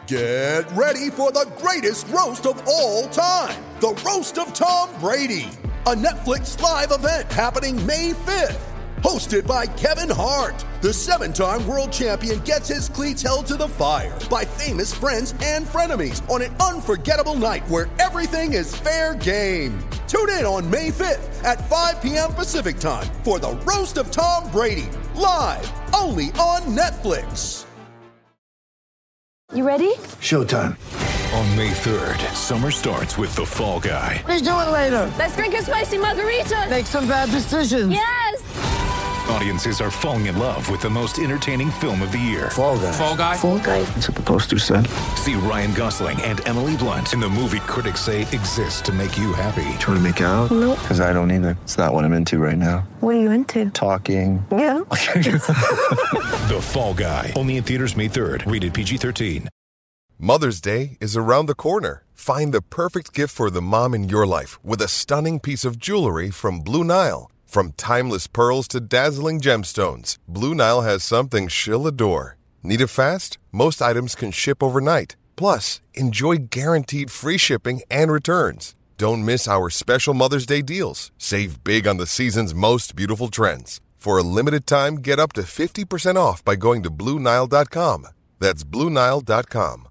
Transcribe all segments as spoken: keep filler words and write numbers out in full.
Get ready for the greatest roast of all time, the Roast of Tom Brady, a Netflix live event happening May fifth. Hosted by Kevin Hart, the seven-time world champion gets his cleats held to the fire by famous friends and frenemies on an unforgettable night where everything is fair game. Tune in on May fifth at five p.m. Pacific time for the Roast of Tom Brady, live only on Netflix. You ready? Showtime. On May third, summer starts with The Fall Guy. Let's do it later. Let's drink a spicy margarita. Make some bad decisions. Yes! Audiences are falling in love with the most entertaining film of the year. Fall Guy. Fall Guy? Fall Guy. That's what the poster said. See Ryan Gosling and Emily Blunt in the movie critics say exists to make you happy. Trying to make it out? Nope. Because I don't either. It's not what I'm into right now. What are you into? Talking. Yeah. The Fall Guy. Only in theaters May third. Rated P G thirteen. Mother's Day is around the corner. Find the perfect gift for the mom in your life with a stunning piece of jewelry from Blue Nile. From timeless pearls to dazzling gemstones, Blue Nile has something she'll adore. Need it fast? Most items can ship overnight. Plus, enjoy guaranteed free shipping and returns. Don't miss our special Mother's Day deals. Save big on the season's most beautiful trends. For a limited time, get up to fifty percent off by going to Blue Nile dot com. That's Blue Nile dot com.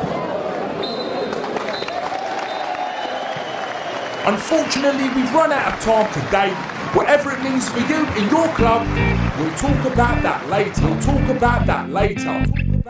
Unfortunately, we've run out of time today. Whatever it means for you in your club, we'll talk about that later. We'll talk about that later.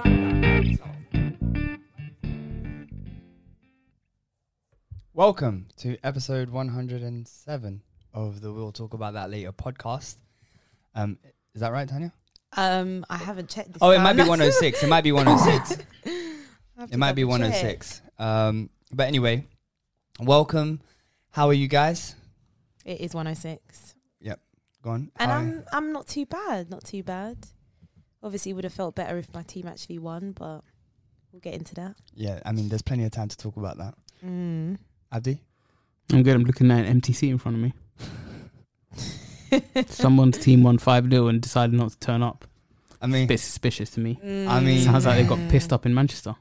Welcome to episode one hundred seven of the We'll Talk About That Later podcast. Um, is that right, Tanya? Um, I haven't checked this. Oh, it down. might be one oh six. It might be one oh six. I have to It might be double one oh six. Um, but anyway, welcome. How are you guys? check. It is one oh six. Yep. Go on. And How- I'm I'm not too bad, not too bad. Obviously, would have felt better if my team actually won, but we'll get into that. Yeah, I mean, there's plenty of time to talk about that. Mm. Abdi? I'm good. I'm looking at an empty seat in front of me. Someone's team won five nil and decided not to turn up. I mean, It's a bit suspicious to me. Mm. I mean- Sounds like they got pissed up in Manchester.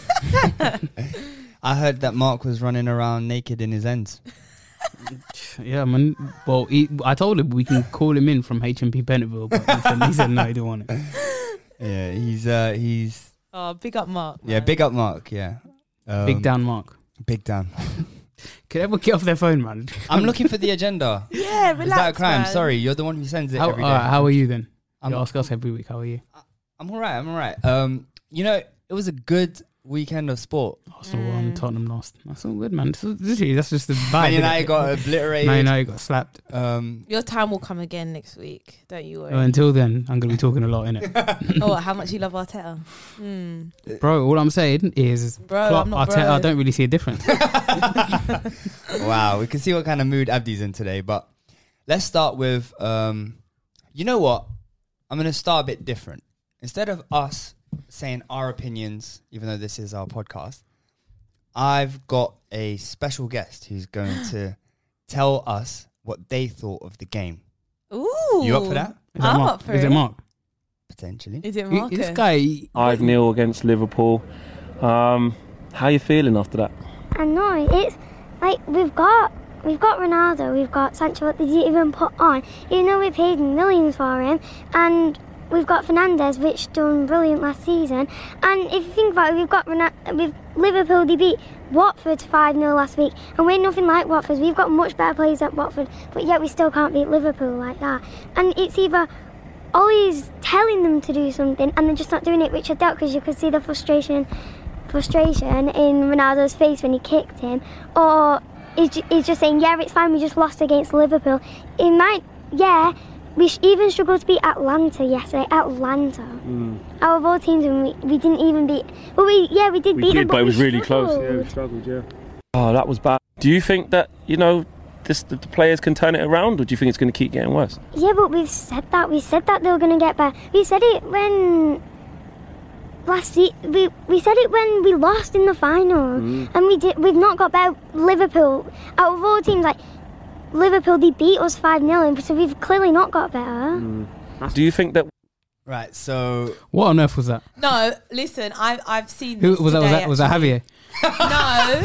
I heard that Mark was running around naked in his ends. Yeah, man. Well, he, I told him we can call him in from H M P Bennetville, but he said, he said no, he didn't want it. Yeah, he's uh, he's Oh, big up Mark. yeah, man. big up Mark. Yeah, um, Big down Mark. big down. Could everyone get off their phone, man? I'm looking for the agenda. Yeah, relax. Is that a crime? man. Sorry, you're the one who sends it How, every day. alright, how are you then? I'm- You ask us every week. How are you? I'm all right. I'm all right. Um, you know, it was a good weekend of sport. Arsenal won, Tottenham lost. That's all good, man. So, literally, that's just the vibe. Man innit? United got obliterated. Man United got slapped. Um, Your time will come again next week. Don't you worry. Well, until then, I'm going to be talking a lot, innit? Oh, how much you love Arteta. Mm. Bro, all I'm saying is, Bro, Klopp, I'm not Arteta, bro. I don't really see a difference. wow, we can see what kind of mood Abdi's in today. But let's start with, um, you know what? I'm going to start a bit different. Instead of us saying our opinions, even though this is our podcast, I've got a special guest who's going to tell us what they thought of the game. Ooh. You up for that? Is that I'm Mark? up for Is it it. Mark? Potentially. Is it He- Marcus? This guy, five nil against Liverpool. Um, how you feeling after that? I know, it's like we've got we've got Ronaldo, we've got Sancho, what they didn't even put on, even though we paid millions for him, and we've got Fernandes, which done brilliant last season. And if you think about it, we've got Ronaldo, with Liverpool, they beat Watford five nil last week, and we're nothing like Watford. We've got much better players than Watford, but yet we still can't beat Liverpool like that. And it's either Ollie's telling them to do something and they're just not doing it, which I doubt, because you could see the frustration frustration in Ronaldo's face when he kicked him, or he's, ju- he's just saying, yeah, it's fine, we just lost against Liverpool. It might, yeah, we sh- even struggled to beat Atlanta yesterday. Atlanta. Mm. Out of all teams, and we, we didn't even beat, well, we, yeah, we did We beat them, did, but it we was really close. Yeah, struggled. we struggled, yeah. Oh, that was bad. Do you think that, you know, this, the, the players can turn it around, or do you think it's going to keep getting worse? Yeah, but we've said that. We said that they were going to get better. We said it when last se- we we said it when we lost in the final, Mm. and we did. We've not got better. Liverpool, out of all teams, like Liverpool, they beat us five nil, so we've clearly not got better. Mm. Do you think that Right, so What on earth was that? No, listen, I, I've seen Who this was that? Was today, that was that Javier? No.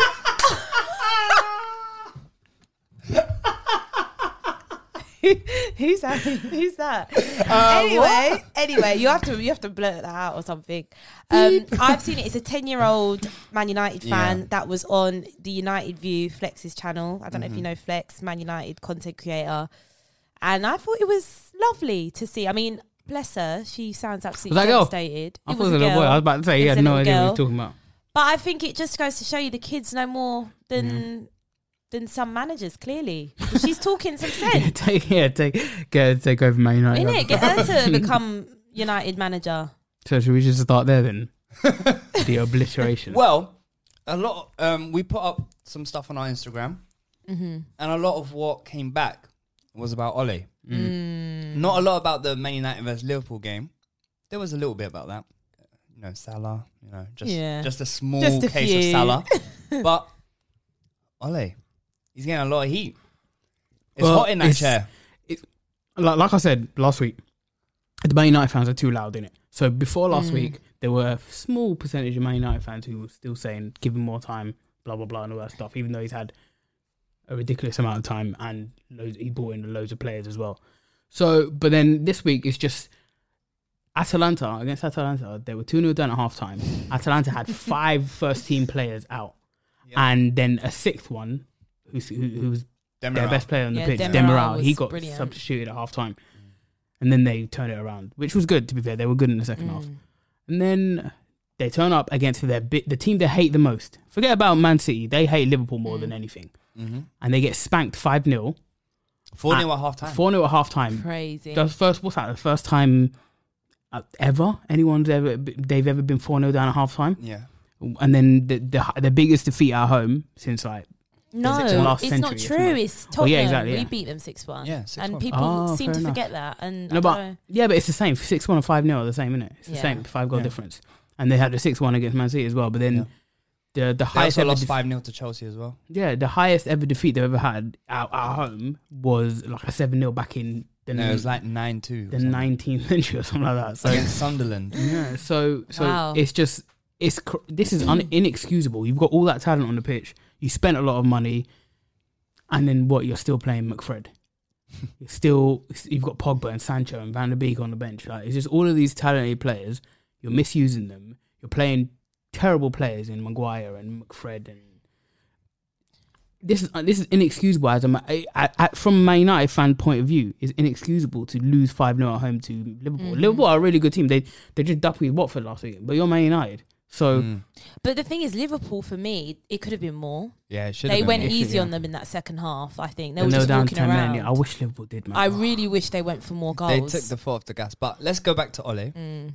Who's that? Who's that? Uh, anyway, what? anyway, you have to you have to blurt that out or something. Um, I've seen it. It's a ten-year-old Man United fan Yeah. that was on the United View Flex's channel. I don't know if you Mhm. know Flex, Man United content creator, and I thought it was lovely to see. I mean, bless her, she sounds absolutely Was that a girl? devastated. I It thought it was a little girl. boy. I was about to say he It was had a no little idea what he girl. was talking about. But I think it just goes to show you the kids know more than Mm-hmm. than some managers. Clearly, She's talking some Yeah, sense. take yeah, take get her to take over Man United. Innit? Get her to become United manager. So should we just start there then? The obliteration. Well, a lot. Um, we put up some stuff on our Instagram, Mm-hmm. and a lot of what came back was about Ole. Mm. Not a lot about the Man United versus Liverpool game. There was a little bit about that. You know, Salah. You know, just Yeah. just a small Just a case few. of Salah. But Ole, he's getting a lot of heat. It's Well, hot in that it's- chair. like, like I said last week, the Man United fans are too loud in it. So before last Mm. week, there were a small percentage of Man United fans who were still saying, give him more time, blah, blah, blah, and all that stuff, even though he's had a ridiculous amount of time and loads, he brought in loads of players as well. So, but then this week, it's just Atalanta, against Atalanta, they were two nil down at half time. Atalanta had five first team players out. And then a sixth one, who's, who, who was their Demiral. best player on the Yeah, pitch, Demiral Demiral, he was got brilliant. substituted at half time. And then they turned it around, which was good, to be fair. They were good in the second half. And then they turn up against their bit, the team they hate the most. Forget about Man City. They hate Liverpool more than anything. Mm-hmm. And they get spanked five nil. four nil at half time. four nil at half time. Crazy. The first, what's that? The first time uh, ever anyone's ever they've ever been four nil down at half time. Yeah. And then the, the the biggest defeat at home since like No, the last it's century not or true. something. It's Tottenham. Well, yeah, exactly, We yeah. beat them six one. Yeah, six and one. people Oh, seem fair to enough. forget that. And I No, don't but know. yeah, but it's the same. Six one and five nil are the same, isn't it? It's the Yeah. same five goal Yeah. difference. And they had the six one against Man City as well. But then Yeah. the the They highest also ever lost def- five nil to Chelsea as well. yeah the highest ever defeat they've ever had at, at home was like a seven nil back in the No, it was like nine two. the nineteenth century or something like that. So Against Sunderland. yeah, so so Wow. it's just it's cr- this is un- inexcusable. You've got all that talent on the pitch. You spent a lot of money, and then what? You're still playing McFred. You're still you've got Pogba and Sancho and Van der Beek on the bench. Like it's just all of these talented players. You're misusing them. You're playing terrible players in Maguire and McFred, and this is uh, this is inexcusable. As a Ma- I, I, I, from a Man United fan point of view, it's inexcusable to lose five nil at home to Liverpool. Mhm. Liverpool are a really good team. They they just ducked with Watford last week, but you're Man United, so Mm. But the thing is, Liverpool for me, it could have been more. Yeah, it should They have went been. It should, easy yeah. on them in that second half. I think they and were they just down walking ten around. men. Yeah, I wish Liverpool did, man. I really wish they went for more They goals. took the foot off the gas. But let's go back to Ole. Mm.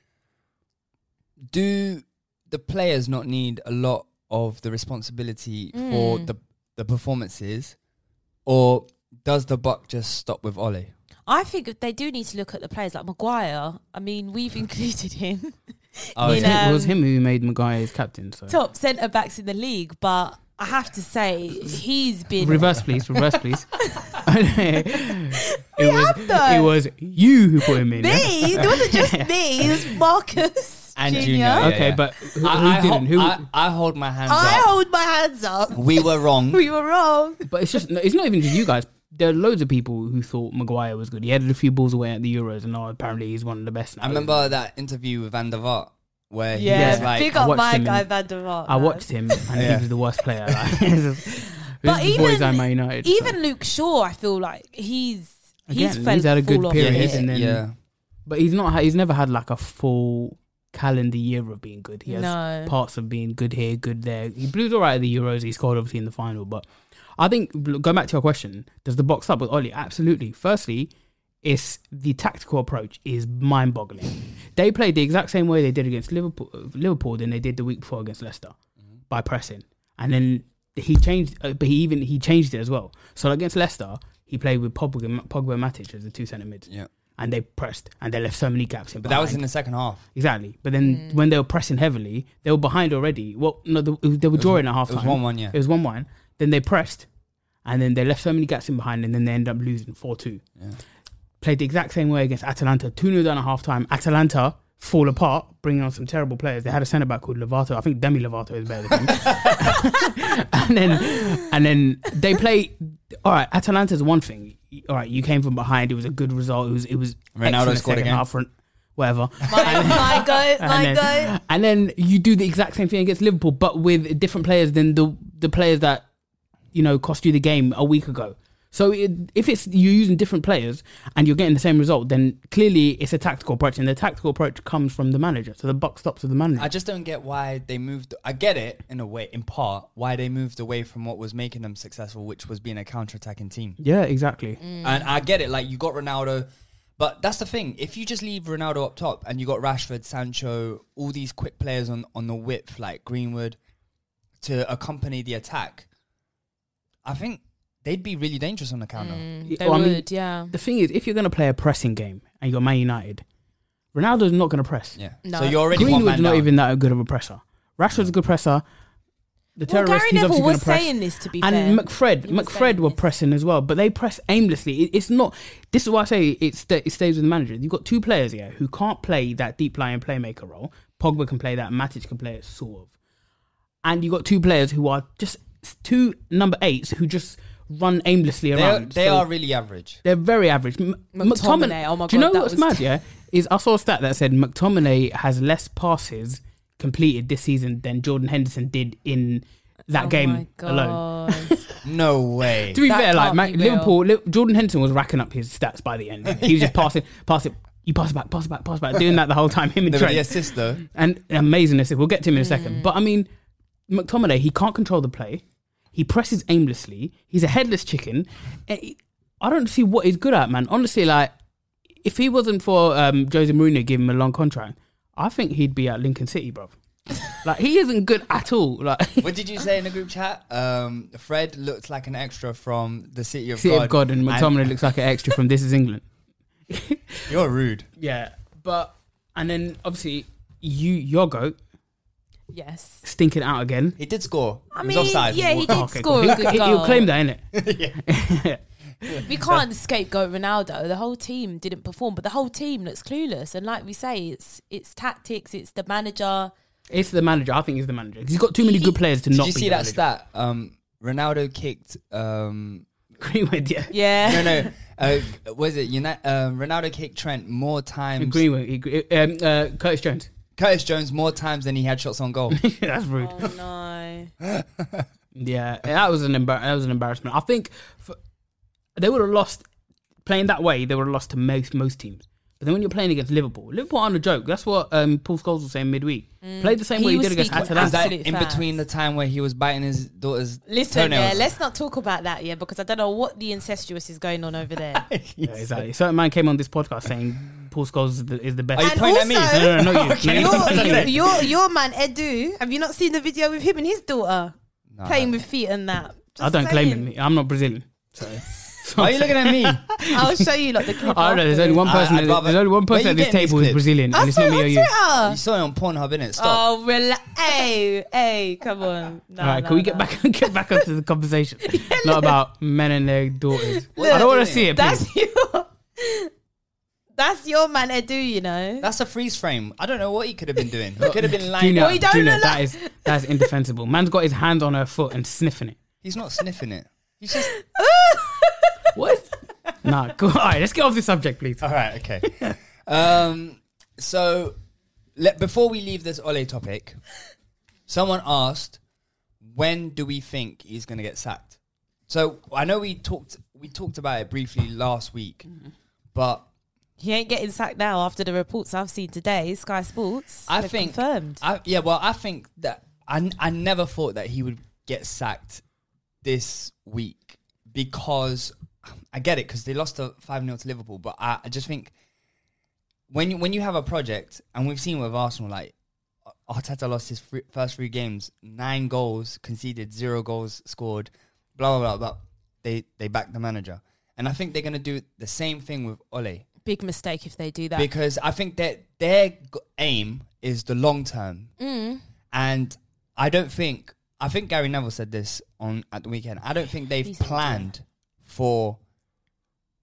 Do the players not need a lot of the responsibility for Mm. the the performances, or does the buck just stop with Ole? I think they do need to look at the players like Maguire. I mean, we've included him Oh, it, in, was him, it was um, him who made Maguire his captain. So top centre backs in the league, but I have to say he's been reverse, please, reverse, please. it We was have though. it was you who put him in. me. yeah? It wasn't just me. It was Marcus And Junior. Junior, yeah. Okay, but who, who I, I, didn't? hold, Who? I, I hold my hands I up. hold my hands up. We were wrong. We were wrong. But it's just it's not even just you guys. There are loads of people who thought Maguire was good. He headed a few balls away at the Euros, and now apparently he's one of the best now. I remember that interview with Van der Vaart where he Yeah, was like, big I up watched my him guy in- Van der Vaart. I man. watched him, and Yeah. he was the worst player. Like, this But is before he's even- at Man United. Even so. Luke Shaw, I feel like he's Again, he's, fell, he's had a good fall off period, a yeah, bit. he's- and then yeah. but he's not. He's never had like a full calendar year of being good. He has No. parts of being good here, good there. He blew all right at the Euros. He scored obviously in the final, but I think going back to your question, does the box up with Ole? Absolutely. Firstly, it's the tactical approach is mind-boggling. They played the exact same way they did against Liverpool, Liverpool than they did the week before against Leicester mm-hmm. by pressing, and then he changed. Uh, but he even he changed it as well. So against Leicester, he played with Pogba, Pogba and Matic as the two centre mids. Yeah. And they pressed, and they left so many gaps in. But that was behind. in the second half. Exactly. But then when they were pressing heavily, they were behind already. Well, no, they, they were drawing at half It time. was one one, yeah. It was one one. Then they pressed, and then they left so many gaps in behind, and then they ended up losing four two. Yeah. played the exact same way against Atalanta, two nil down at half time. Atalanta fall apart, bringing on some terrible players. They had a centre back called Lovato. I think Demi Lovato is better than him. and then and then they play. All right, Atalanta's one thing. All right, you came from behind. It was a good result. It was it was Ronaldo scored again. Half, whatever. My, my go, my and then, go. And then you do the exact same thing against Liverpool, but with different players than the the players that you know cost you the game a week ago. So it, if it's you're using different players and you're getting the same result, then clearly it's a tactical approach, and the tactical approach comes from the manager. So the buck stops with the manager. I just don't get why they moved. I get it in a way, in part, why they moved away from what was making them successful, which was being a counter-attacking team. Yeah, exactly. Mm. And I get it. Like, you got Ronaldo, but that's the thing. If you just leave Ronaldo up top and you got Rashford, Sancho, all these quick players on, on the width, like Greenwood, to accompany the attack, I think they'd be really dangerous on the counter. Mm, they well, would, I mean, yeah. The thing is, if you're going to play a pressing game and you're Man United, Ronaldo's not going to press. Yeah. No. So you're already Greenwood's one man not down. even that good of a presser. Rashford's a good presser. The Well, terrorist, Gary he's Neville obviously going was to press. saying this, to be and fair. McFred, He was McFred saying were this. pressing as well, but they press aimlessly. It, it's not. This is why I say it, sta it stays with the manager. You've got two players here who can't play that deep lying playmaker role. Pogba can play that. Matic can play it, sort of. And you've got two players who are just two number eights who just run aimlessly They are, around. they So are really average. they're very average. M- McTominay, oh my Do you God, know that what's was- mad? Yeah, is I saw a stat that said McTominay has less passes completed this season than Jordan Henderson did in that Oh game my God. alone. No way. To be That fair, like can't man, be real. Liverpool, Li- Jordan Henderson was racking up his stats by the end. He was just passing, pass it. You pass it back, pass it back, pass it back, doing that the whole time. Him and The, Trent. the assist, though. And amazing assist. We'll get to him in a Mm. second. But I mean, McTominay, he can't control the play. He presses aimlessly. He's a headless chicken. And he- I don't see what he's good at, man. Honestly, like, if he wasn't for um, Jose Mourinho giving him a long contract, I think he'd be at Lincoln City, bro. Like, he isn't good at all. Like, What did you say in the group chat? Um, Fred looks like an extra from the City of City God. of God, and McTominay looks like an extra from This Is England. You're rude. Yeah, but and then obviously you your goat Yes. stinking out again. He did score. I He mean, was offside. yeah, he did Oh, okay, score cool. a He- good he- goal. He'll claim that, innit? We can't scapegoat Ronaldo. The whole team didn't perform, but the whole team looks clueless. And like we say, it's it's tactics, it's the manager. It's the manager. I think he's the manager. He's got too many good players to Did not you be see the that manager. stat? Um, Ronaldo kicked. Um, Greenwood, yeah. Yeah. no, no. Uh, was it Uni- um, Ronaldo kicked Trent more times? Greenwood. He, um, uh, Curtis Jones. Curtis Jones more times than he had shots on goal. That's rude. Oh no. Yeah, that was an embar- that was an embarrassment. I think for, they would have lost playing that way. They would have lost to most most teams. But then when you're playing against Liverpool, Liverpool aren't a joke. That's what um, Paul Scholes was saying midweek. Mm. Play the same He way you was did against speaking Atalanta. Is that Absolute in facts. between the time where he was biting his daughter's Listen, toenails? yeah, let's not talk about that, yeah, because I don't know what the incestuous is going on over there. Yeah, exactly. Certain man came on this podcast saying Paul Scholes is the, is the best. Are you And pointing at me? also- No, no, no, not you. Okay. No, your, you- your, your, your man Edu, have you not seen the video with him and his daughter No, playing no. with feet and that? I Just don't claim saying. him. I'm not Brazilian. So. Why are you looking at me? I'll show you like the clip. I don't know. There's only one I- person. I'd rather- there's only one Where person you at this getting these table who's clips? Brazilian, I and it's saw not it me or on you. Twitter. You saw it on Pornhub, innit? Stop. Oh, rela- hey, hey, come on. No, All right, no, can we no. get back get back onto the conversation? Not about men and their daughters. Look, I don't want to see it. Please. That's your, that's your man Edu, you know. That's a freeze frame. I don't know what he could have been doing. He could have been lying. Junior, Well, he don't Junior, look that like- is that's indefensible. Man's got his hand on her foot and sniffing it. He's not sniffing it. He's just. What? Is nah, go. All right, let's get off the subject, please. All right, okay. um, so, let, before we leave this Ole topic, someone asked, when do we think he's going to get sacked? So, I know we talked we talked about it briefly last week, but He ain't getting sacked now after the reports I've seen today. Sky Sports. I they've think confirmed. I, yeah, well, I think that I, I never thought that he would get sacked this week because I get it because they lost a five nil to Liverpool, but I, I just think when you, when you have a project, and we've seen with Arsenal, like Arteta lost his free, first three games, nine goals conceded, zero goals scored, blah blah blah. But they they backed the manager, and I think they're gonna do the same thing with Ole. Big mistake if they do that. Because I think that their g- aim is the long term. Mm. And I don't think, I think Gary Neville said this on at the weekend, I don't think they've He said, planned for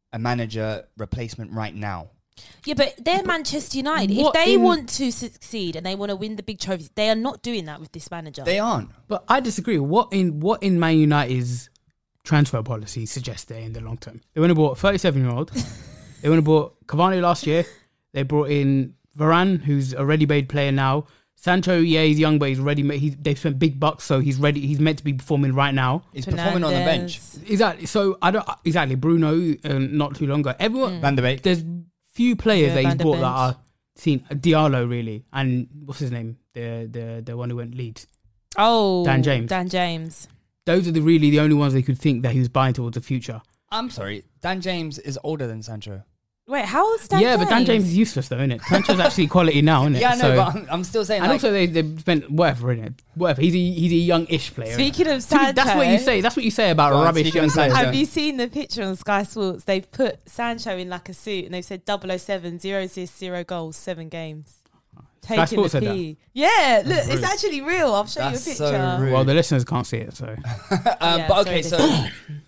a manager replacement right now. Yeah, but they're Manchester United. What If they in- want to succeed and they want to win the big trophies, they are not doing that with this manager. They aren't. But I disagree. What in what in Man United's transfer policy suggests they in the long term? They went and bought a thirty-seven-year-old. They went and bought Cavani last year. They brought in Varane, who's a ready-made player now. Sancho, yeah, he's young, but he's ready. He's, they've spent big bucks, so he's ready. He's meant to be performing right now. He's performing on the bench. Exactly. So I don't exactly Bruno. Um, not too long ago, everyone. Mm. Van der Beek. There's few players Yeah, that he's Van der bought that Beek. are seen. Diallo really, and what's his name? The the the one who went Leeds. Oh, Dan James. Dan James. Those are the really the only ones they could think that he was buying towards the future. I'm sorry. Dan James is older than Sancho. Wait, how old's Dan yeah, James? but Dan James is useless though, isn't it? Sancho's actually quality now, isn't it? Yeah, I know, So- but I'm, I'm still saying. and like, also they they spent whatever in it. Whatever. He's a he's a young-ish player. Speaking of To me, that's what Sancho- you say. That's what you say about Go on, rubbish speaking young of Sancho. players. Have you seen the picture on Sky Sports? They've put Sancho in like a suit and they've said double oh seven, zero assists, zero goals, seven games. Sky Taking Sports the said P. Yeah, look, rude. it's actually real. I'll show That's you a so picture. rude. Well, the listeners can't see it, so um, Yeah, but okay, sorry, so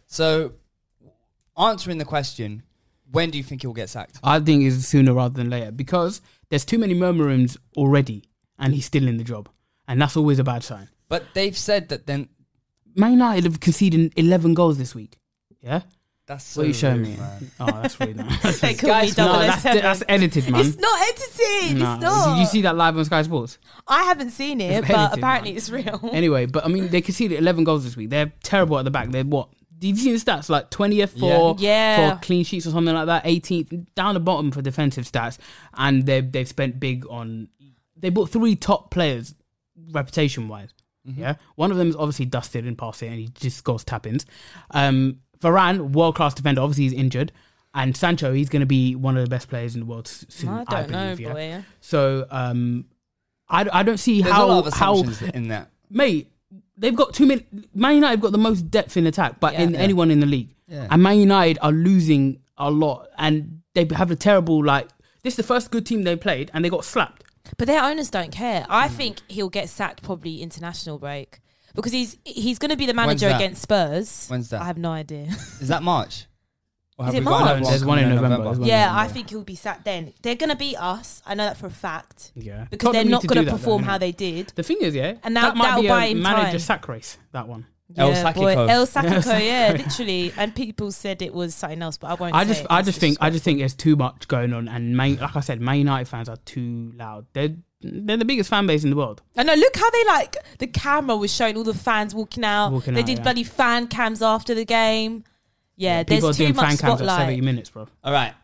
so answering the question, when do you think he'll get sacked? I think it's sooner rather than later because there's too many murmurings already, and he's still in the job, and that's always a bad sign. But they've said that then Man United have conceded eleven goals this week. Yeah, that's so what are you showing rude, me? man. Oh, that's really nice. They call me no, double oh that's, seven. that's edited, man. It's not edited. Nah. It's not. Did you see that live on Sky Sports? I haven't seen it, It's but edited, apparently man. it's real. Anyway, but I mean, they conceded eleven goals this week. They're terrible at the back. They're what? Did you see the stats? Like twentieth for Yeah. Yeah. for clean sheets or something like that. eighteenth down the bottom for defensive stats, and they they've spent big on. They bought three top players, reputation wise. Yeah, one of them is obviously dusted in passing, and he just scores tap-ins. Um, Varane, world class defender, obviously he's injured, and Sancho, he's going to be one of the best players in the world soon. I don't know, believe, yeah. boy. So um, I, I don't see There's how a lot of how assumptions in that. mate. They've got too many. Man United have got the most depth in attack, but Yeah. in Yeah. anyone in the league. Yeah. And Man United are losing a lot, and they have a terrible like. This is the first good team they played, and they got slapped. But their owners don't care. I think he'll get sacked probably international break because he's he's going to be the manager that? against Spurs. When's that? I have no idea. Is that March? Or Is have it we got another March? There's one coming in November. There's one in yeah, November. I think he'll be sacked then. They're going to beat us. I know that for a fact. Yeah, Because Tottenham they're need not to going do to that, perform though, how innit? they did. The thing is, yeah, And that that- might that'll be buy a him manager time. sack race. That one. El Yeah, boy, Sakiko. El Sakiko, El yeah, Sakiko. literally. And people said it was something else, but I won't I say just, it. I It's just think, I just disrespectful. think there's too much going on, and Man, like I said, Man United fans are too loud. They're, they're the biggest fan base in the world. I know, look how they like, the camera was showing all the fans walking out. Walking they out, did yeah. bloody fan cams after the game. Yeah, People are there's too doing much fan cams at spotlight. seventy minutes, bro. All right.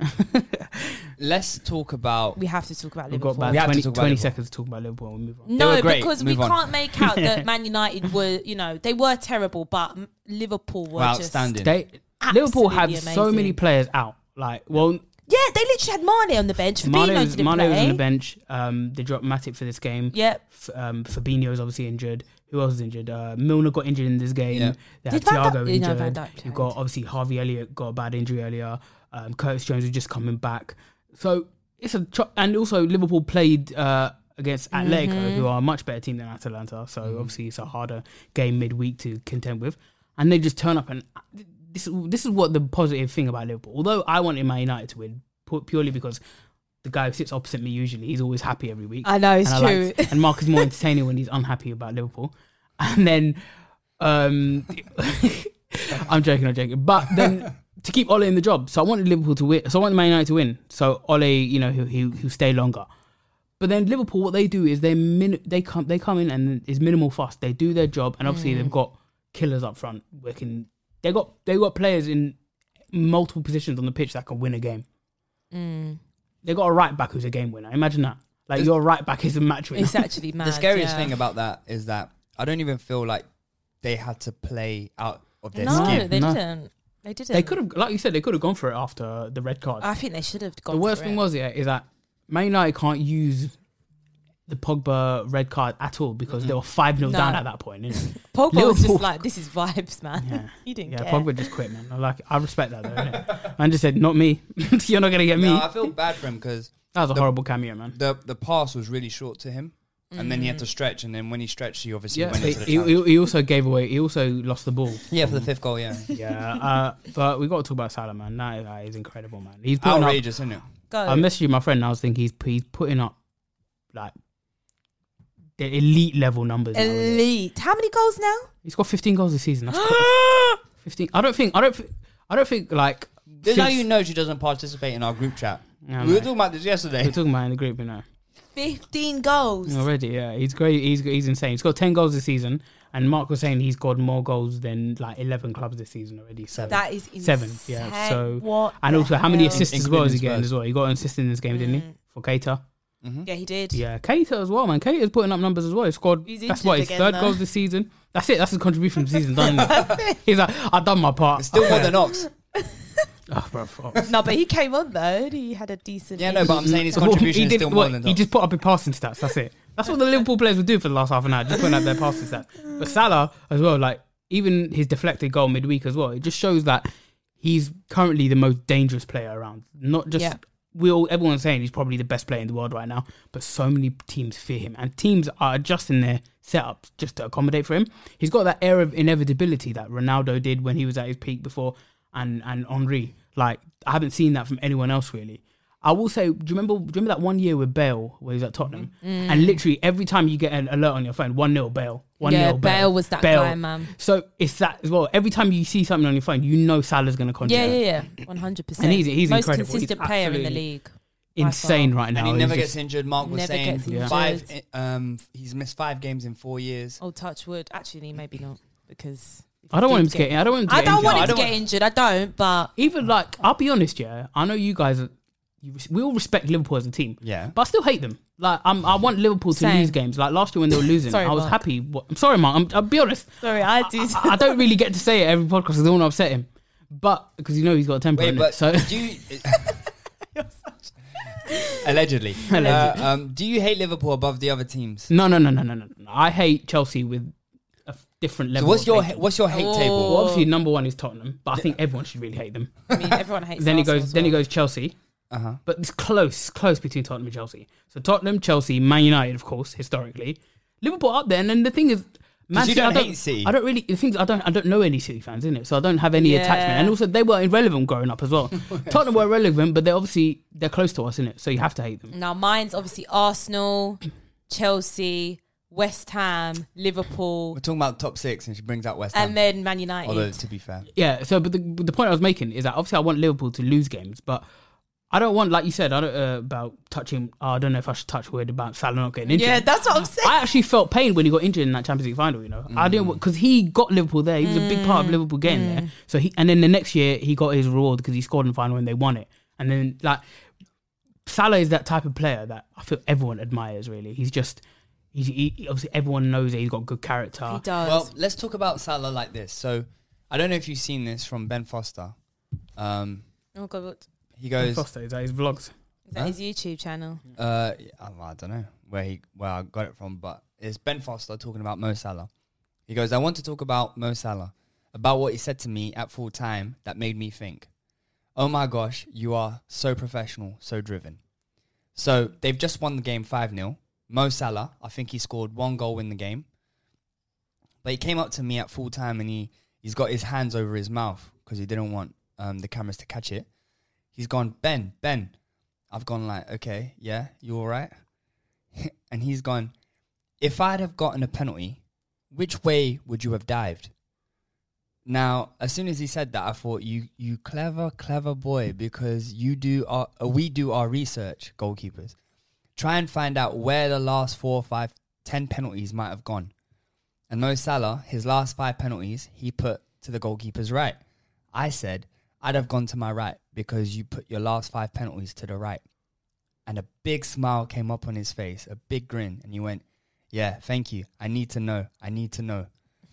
Let's talk about. We have to talk about We've got Liverpool. about We have to twenty, talk about twenty Liverpool. seconds to talk about Liverpool. and We'll move on. They No, were great. because we Move on. can't make out that Man United were, you know, they were terrible, but m- Liverpool were Were just outstanding. They, Liverpool absolutely had so amazing. many players out. Like, well, Yeah, they literally had Mane on the bench. Fabinho Mane was, didn't Mane play. was on the bench. Um, they dropped Matic for this game. Yep. F- um, Fabinho is obviously injured. Who else is injured? Uh, Milner got injured in this game. Yeah. They had Did Van Dijk- Thiago no, injured. Van Dijk You've got obviously Harvey Elliott got a bad injury earlier. Um, Curtis Jones was just coming back. So it's a cho- and also Liverpool played uh, against Atletico, Mm-hmm. who are a much better team than Atalanta. So obviously it's a harder game midweek to contend with, and they just turn up and this this is what the positive thing about Liverpool. Although I wanted Man United to win pu- purely because the guy who sits opposite me usually he's always happy every week. I know, it's and I true. liked- and Mark is more entertaining when he's unhappy about Liverpool. And then, um, I'm joking, I'm joking. But then to keep Ole in the job, so I wanted Liverpool to win. So I wanted Man United to win. So Ole, you know, he'll, he'll, he'll stay longer. But then Liverpool, what they do is they min- they come they come in and it's minimal fuss. They do their job, and obviously they've got killers up front working. They got they got players in multiple positions on the pitch that can win a game. Mm. They got a right back who's a game winner. Imagine that. Like your right back is a match winner. It's actually mad. The scariest yeah. thing about that is that I don't even feel like they had to play out of their No, skin. they No. didn't. They didn't. They could have, like you said, they could have gone for it after the red card. I think they should have gone. The worst for thing it. was, yeah, is that Man United can't use the Pogba red card at all because they were five nil No. down at that point. Innit? Pogba was Liverpool- just like, "This is vibes, man." Yeah. he didn't Yeah, care. Pogba just quit, man. I like, I respect that though. Innit? Man just said, "Not me. You're not gonna get me." No, I feel bad for him because That was a the- horrible cameo, man. the the pass was really short to him. And then he had to stretch, and then when he stretched, he obviously Yeah, went into the he, challenge. he, he also gave away. He also lost the ball. Yeah, for the fifth goal. Yeah, yeah. Uh, but we got to talk about Salah, man. That guy is incredible, man. He's putting outrageous, up, isn't it? Go. I messaged my friend. And I was thinking he's he's putting up like the elite level numbers. now, isn't it? Elite. How many goals now? He's got fifteen goals this season. That's cool. fifteen. I don't think. I don't. Think, I don't think like. Did now you know she doesn't participate in our group chat? Yeah, we were mate. talking about this yesterday. We were talking about it in the group, you know. Fifteen goals already. Yeah, he's great. He's he's insane. He's got ten goals this season, and Mark was saying he's got more goals than like eleven clubs this season already. So That is seven. insane. Yeah. So What and the also how many hell? assists as well is he Including getting Spurs. as well? He got an assist in this game, didn't he? For Keita. Mm-hmm. Yeah, he did. Yeah, Keita as well, man. Keita's putting up numbers as well. He scored. He's That's injured what his again, third though. goals this season. That's it. That's his contribution to the season, done. He's like, I've done my part. It's still more than Ox. Oh, bro, fuck. No, but he came on though. He had a decent. Yeah, no, but I'm saying his Well, contribution he is did- still what, more than He Ox. just put up his passing stats. That's it. That's what the Liverpool players would do for the last half an hour, just putting up their passing stats. But Salah as well, like even his deflected goal midweek as well, it just shows that he's currently the most dangerous player around. Not just Yeah. we all everyone's saying he's probably the best player in the world right now, but so many teams fear him, and teams are adjusting their setups just to accommodate for him. He's got that air of inevitability that Ronaldo did when he was at his peak before, and and Henry. Like I haven't seen that from anyone else really. I will say, do you remember? Do you remember that one year with Bale where he was at Tottenham, Mm. and literally every time you get an alert on your phone, one nil Bale, one Yeah, nil Bale was that guy, man. So it's that as well. Every time you see something on your phone, you know Salah's going to contribute. Yeah, yeah, yeah. One hundred percent. And he's he's most incredible. consistent He's player in the absolutely league. by insane far. right now. And he He's never just- gets injured. Mark was Never saying gets injured. five. Um, he's missed five games in four years. Oh, touch wood. Actually, maybe not because if I he don't want him did to get. I don't want him to I get don't injured. want him I to don't get want- injured. I don't. But Even like, I'll be honest, yeah. I know you guys. Are, you, res- we all respect Liverpool as a team. Yeah. But I still hate them. Like, I'm, I want Liverpool to Same. lose games. Like last year when they were losing, Sorry, I was Mark. happy. What, I'm sorry, Mark. I'm, I'll be honest. sorry, I did. I, I don't really get to say it every podcast because I don't want to upset him. But because you know he's got a temper. Wait, innit? but so do you? Allegedly. Allegedly. Uh, um, do you hate Liverpool above the other teams? no, no, no, no, no, no. no. I hate Chelsea with a f- different So level. what's of your hate. ha- what's your hate Oh. table? Well, obviously number one is Tottenham, but I think everyone should really hate them. I mean, everyone hates. then he Arsenal goes. as Then he well. goes Chelsea. Uh huh. But it's close, close between Tottenham and Chelsea. So Tottenham, Chelsea, Man United, of course, historically, Liverpool up there. And then the thing is, Man you City, don't I don't hate City. I don't really. The things I don't. I don't know any City fans in it, so I don't have any Yeah. attachment. And also, they were irrelevant growing up as well. Tottenham were irrelevant, but they're obviously they're close to us in it, so you have to hate them. Now, mine's obviously Arsenal, Chelsea, West Ham, Liverpool, We're talking about top six, and she brings out West Ham. and then Man United. Although to be fair, Yeah. So, but the but the point I was making is that obviously I want Liverpool to lose games, but. I don't want, like you said, I don't uh, about touching. Oh, I don't know if I should touch word about Salah not getting injured. Yeah, that's what I'm saying. I actually felt pain when he got injured in that Champions League final. You know, I didn't because he got Liverpool there. He was a big part of Liverpool getting there. So he and then the next year he got his reward because he scored in the final and they won it. And then like Salah is that type of player that I feel everyone admires. Really, he's just he's he, obviously everyone knows that he's got good character. He does. well, let's talk about Salah like this. So, I don't know if you've seen this from Ben Foster. Um, oh God, what? he Ben goes, Foster, is that his vlogs? Is that Huh? his YouTube channel? uh, I, I don't know where he where I got it from, but it's Ben Foster talking about Mo Salah. He goes, I want to talk about Mo Salah, about what he said to me at full time that made me think, oh my gosh, you are so professional, so driven. So they've just won the game five nil. Mo Salah, I think he scored one goal in the game. But he came up to me at full time and he, he's got his hands over his mouth because he didn't want um, the cameras to catch it. He's gone, Ben, Ben. I've gone like, okay, yeah, you all right? And he's gone, if I'd have gotten a penalty, which way would you have dived? Now, as soon as he said that, I thought, you you clever, clever boy, because you do our, uh, we do our research, goalkeepers. Try and find out where the last four, five, ten penalties might have gone. And Mo Salah, his last five penalties, he put to the goalkeeper's right. I said, I'd have gone to my right because you put your last five penalties to the right. And a big smile came up on his face, a big grin, and he went, yeah, thank you. I need to know. I need to know.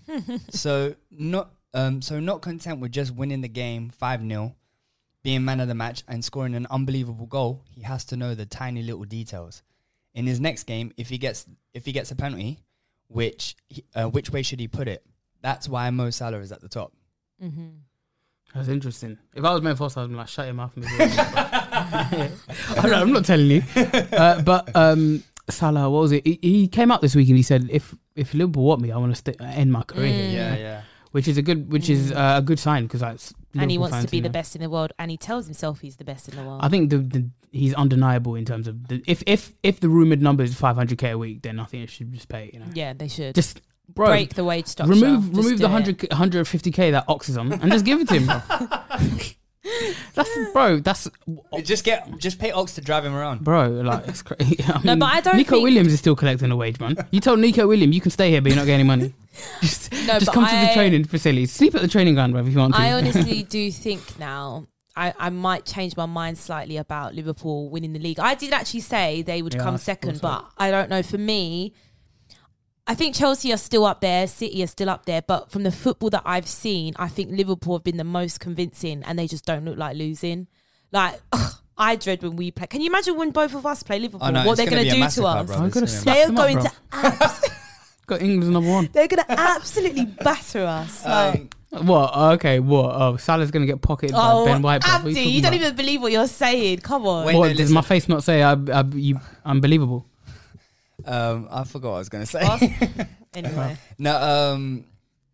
so not um, so not content with just winning the game five nil, being man of the match and scoring an unbelievable goal, he has to know the tiny little details. In his next game, if he gets if he gets a penalty, which he- uh, which way should he put it? That's why Mo Salah is at the top. Mm-hmm. That's interesting. If I was Ben Foster, I'd be like, shut your mouth. I'm not, I'm not telling you. Uh, but um, Salah, what was it? He, he came out this week and he said, "If if Liverpool want me, I want to st- end my career." Mm. here. Yeah, yeah. Which is a good, which is uh, a good sign because that's And he Liverpool wants to fans, be you the know. best in the world, and he tells himself he's the best in the world. I think the, the he's undeniable in terms of the, if if if the rumored number is five hundred k a week, then I think it should just pay. You know, Yeah, they should. just bro, break the wage structure. remove Just remove do the it. one hundred, one hundred fifty k that Ox is on and just give it to him. Bro. That's bro. That's Just get, just pay Ox to drive him around. bro. Like it's crazy. I No, mean, but I don't Nico think- Williams is still collecting a wage, man. You told Nico Williams you can stay here, but you're not getting any money. Just, No, just but come to the I- training facility. Sleep at the training ground, bro, if you want to. I honestly do think now I, I might change my mind slightly about Liverpool winning the league. I did actually say they would Yeah, I come thought second, so. but I don't know. For me, I think Chelsea are still up there, City are still up there, but from the football that I've seen, I think Liverpool have been the most convincing, and they just don't look like losing. Like, ugh, I dread when we play. Can you imagine when both of us play Liverpool? Oh, no, what it's they're gonna going to be a do to massacre, us? bro. I'm It's gonna gonna- slap They're them up, going bro. to abs- Got England's number one. they're going to absolutely batter us. Like, Um, What? Okay, what? Oh, Salah's gonna get pocketed oh, by Ben White. bro. What are Abdi, talking you don't about? even believe what you're saying. Come on. Wait, What no, does listen. my face not say? I, I, you, unbelievable. Um, I forgot what I was gonna say. Us? Anyway. no, um,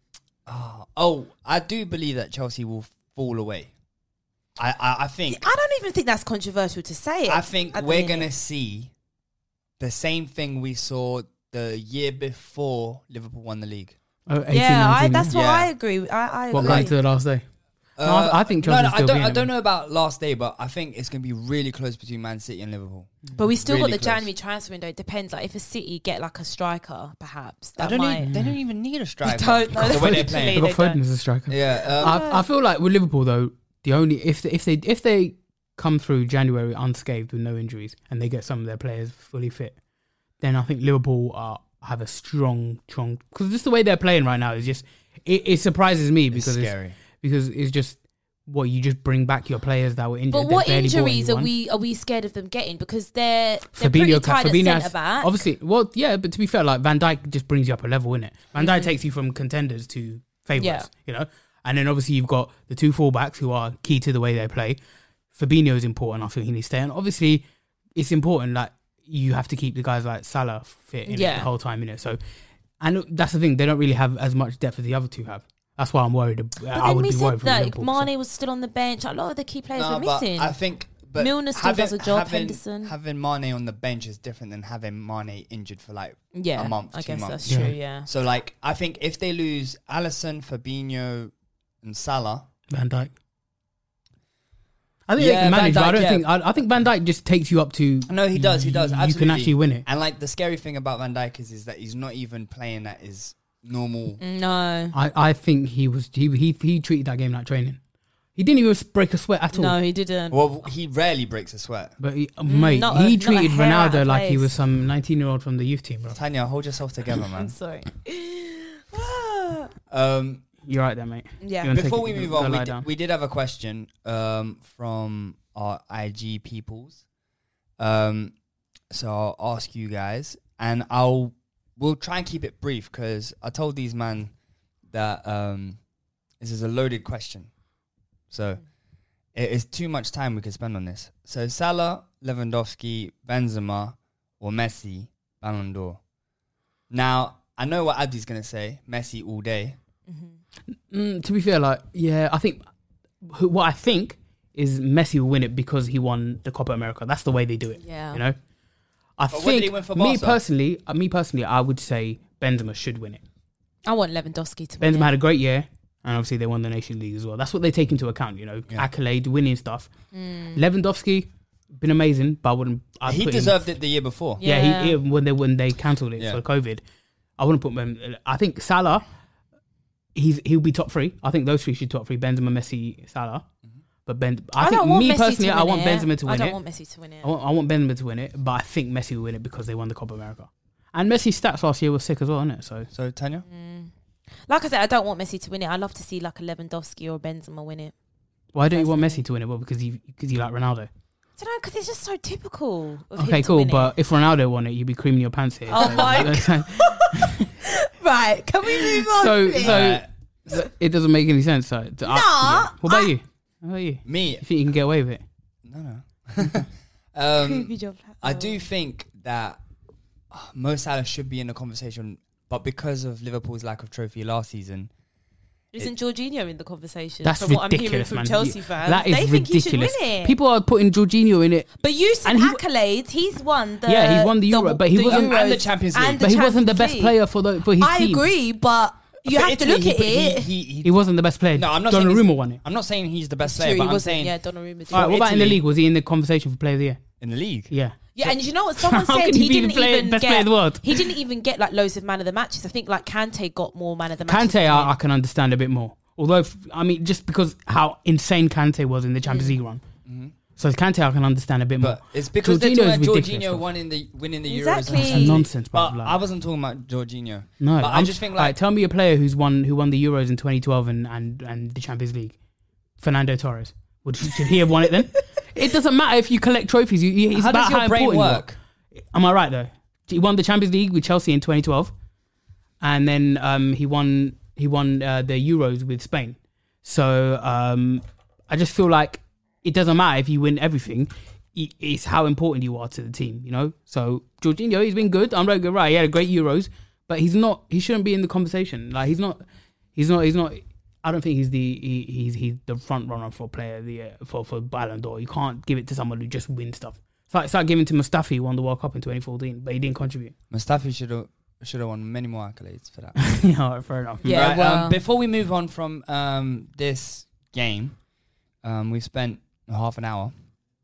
oh, oh, I do believe that Chelsea will fall away. I, I, I think, I don't even think that's controversial to say. I think at the we're minute. gonna see the same thing we saw the year before Liverpool won the league. Oh, eighteen, Yeah, I, nineteen, that's what Yeah. I agree with. I, I what agree. going to the last day? No, I- I think no, Chelsea's no, I still don't. beating I don't them. know about last day, but I think it's going to be really close between Man City and Liverpool. But we still Really got the close. January transfer window. It depends. Like if a City get like a striker, perhaps I that don't. might. Need, they don't even need a striker. don't, no, the way they're literally. playing. They've got they Foden as a striker. Yeah, um, I, I feel like with Liverpool though, the only if if they if they come through January unscathed with no injuries and they get some of their players fully fit, then I think Liverpool are have a strong, strong because just the way they're playing right now is just it, it surprises me it's because it's, scary. because it's just what you just bring back your players that were injured. But they what barely bought injuries are anyone. we are we scared of them getting? Because they're they're pretty Fabinho, tight at Fabinho centre has, back. obviously. Well, yeah, but to be fair, like Van Dijk just brings you up a level, innit? Van Dijk Mhm. takes you from contenders to favourites, Yeah. you know. And then obviously you've got the two fullbacks who are key to the way they play. Fabinho is important. I think he needs to stay. And obviously, it's important that you have to keep the guys like Salah fit in Yeah. the whole time, innit? So, and that's the thing; they don't really have as much depth as the other two have. That's why I'm worried. But I then would we be said worried for that Liverpool. so. Mane was still on the bench. A lot of the key players No, were but missing. I think, but Milner still having, does a job. Having, Henderson. having Mane on the bench is different than having Mane injured for like Yeah, a month, I two guess months. that's true. Yeah. So like, I think if they lose Alisson, Fabinho, and Salah, Van Dijk. I think Yeah, they can manage, Van but I Dijk, don't yeah. think. I, I think Van Dijk just takes you up to. no, he does, he does. You Absolutely. can actually win it. And like the scary thing about Van Dijk is, is that he's not even playing at his normal. No. I, I think he was he, he he treated that game like training. He didn't even break a sweat at all. No, he didn't. Well, he rarely breaks a sweat. But he, mate, not a- he not a treated hair out Ronaldo of like he place. was some nineteen-year-old from the youth team, bro. Tanya, hold yourself together, I'm man. sorry. um, You're right there, mate. Yeah. You wanna Before take we it- move go on, we lie did, down? we did have a question um, from our I G peoples. Um, so I'll ask you guys, and I'll we'll try and keep it brief because I told these man that um, this is a loaded question, so it is too much time we could spend on this. So Salah, Lewandowski, Benzema, or Messi, Ballon d'Or. Now I know what Abdi's gonna say: Messi all day. Mm, to be fair, like yeah, I think who- what I think is Messi will win it because he won the Copa America. That's the way they do it. Yeah. You know, I But when did he think win for me Barca? personally, uh, me personally, I would say Benzema should win it. I want Lewandowski to win. Benzema it. had a great year, and obviously they won the Nation League as well. That's what they take into account, you know, Yeah. accolade, winning stuff. Mm. Lewandowski been amazing, but I wouldn't. I'd he put him- deserved it the year before. Yeah, Yeah. He, he- when they when they cancelled it Yeah. for COVID, I wouldn't put them. I think Salah, he's he'll be top three. I think those three should top three: Benzema, Messi, Salah. But Ben, I, I think don't want me Messi personally, to I win want it. Benzema to win I don't it. want Messi to win it. I want, I want Benzema to win it, but I think Messi will win it because they won the Copa America. And Messi's stats last year were sick as well, isn't it? So, So Tanya, Like I said, I don't want Messi to win it. I'd love to see like a Lewandowski or a Benzema win it. why don't you want Personally. Messi to win it? Well, because you because you like Ronaldo. I don't know, because it's just so typical. Of him Okay, to cool. win it. But if Ronaldo won it, you'd be creaming your pants here. Oh so, my so, Right, can we move on? so, please? so th- it doesn't make any sense. So, to- I- Nah, yeah. What about I- you? What about you? me, You think you can get away with it? no, no. um, Good job. I do think that Mo Salah should be in the conversation, but because of Liverpool's lack of trophy last season, Isn't Jorginho in the conversation? That's from what I'm hearing ridiculous, from man. Chelsea You- fans, that is they think ridiculous. he should win it. People are putting Jorginho in it. But you said And he- accolades. He's won the Yeah, he's won the Euro, but he the wasn't- Euros and the Champions League. and the But he wasn't the Champions best League. player for the for his I team. agree, but you For have to Italy, look he at put- he- it. He, he, He wasn't the best player. no, I'm not saying he's- Donnarumma won it. I'm not saying he's the best True, player, he but I'm wasn't. saying Yeah, Donnarumma did. All right, what about in the Italy- league? Was he in the conversation for player of the year? in the league. Yeah. Yeah, and you know what? Someone How said can he he be the didn't player- even best get. player in the world? He didn't even get like loads of man of the matches. I think like Kante got more man of the matches. Kante, than I, him. I can understand a bit more. Although, if, I mean, just because how insane Kante was in the Champions League run. So Kante, I can understand a bit more. But it's because they're Jorginho talking is about ridiculous, Jorginho bro. won in the winning the Exactly. Euros. That's nonsense, bro. But Like- I wasn't talking about Jorginho. No, but I I'm- just think like, like tell me a player who's won who won the Euros in twenty twelve and and, and the Champions League. Fernando Torres. Would should he have won it then? It doesn't matter if you collect trophies. You, you, it's how about does your how brain important you are. work? Am I right though? He won the Champions League with Chelsea in twenty twelve, and then um, he won he won uh, the Euros with Spain. So um, I just feel like it doesn't matter if you win everything. i- It's how important you are to the team, you know. So Jorginho, he's been good. I'm like, right, he had a great Euros, but he's not. He shouldn't be in the conversation. Like he's not. He's not. He's not. I don't think he's the he, he's he's the front runner for player of the year, for for Ballon d'Or. You can't give it to someone who just wins stuff. It's like, it's like giving to Mustafi, who won the World Cup in twenty fourteen, but he didn't contribute. Mustafi should have should have won many more accolades for that. Yeah, all right, fair enough. Yeah, Right, well- um, before we move on from um, this game, um, we've spent half an hour,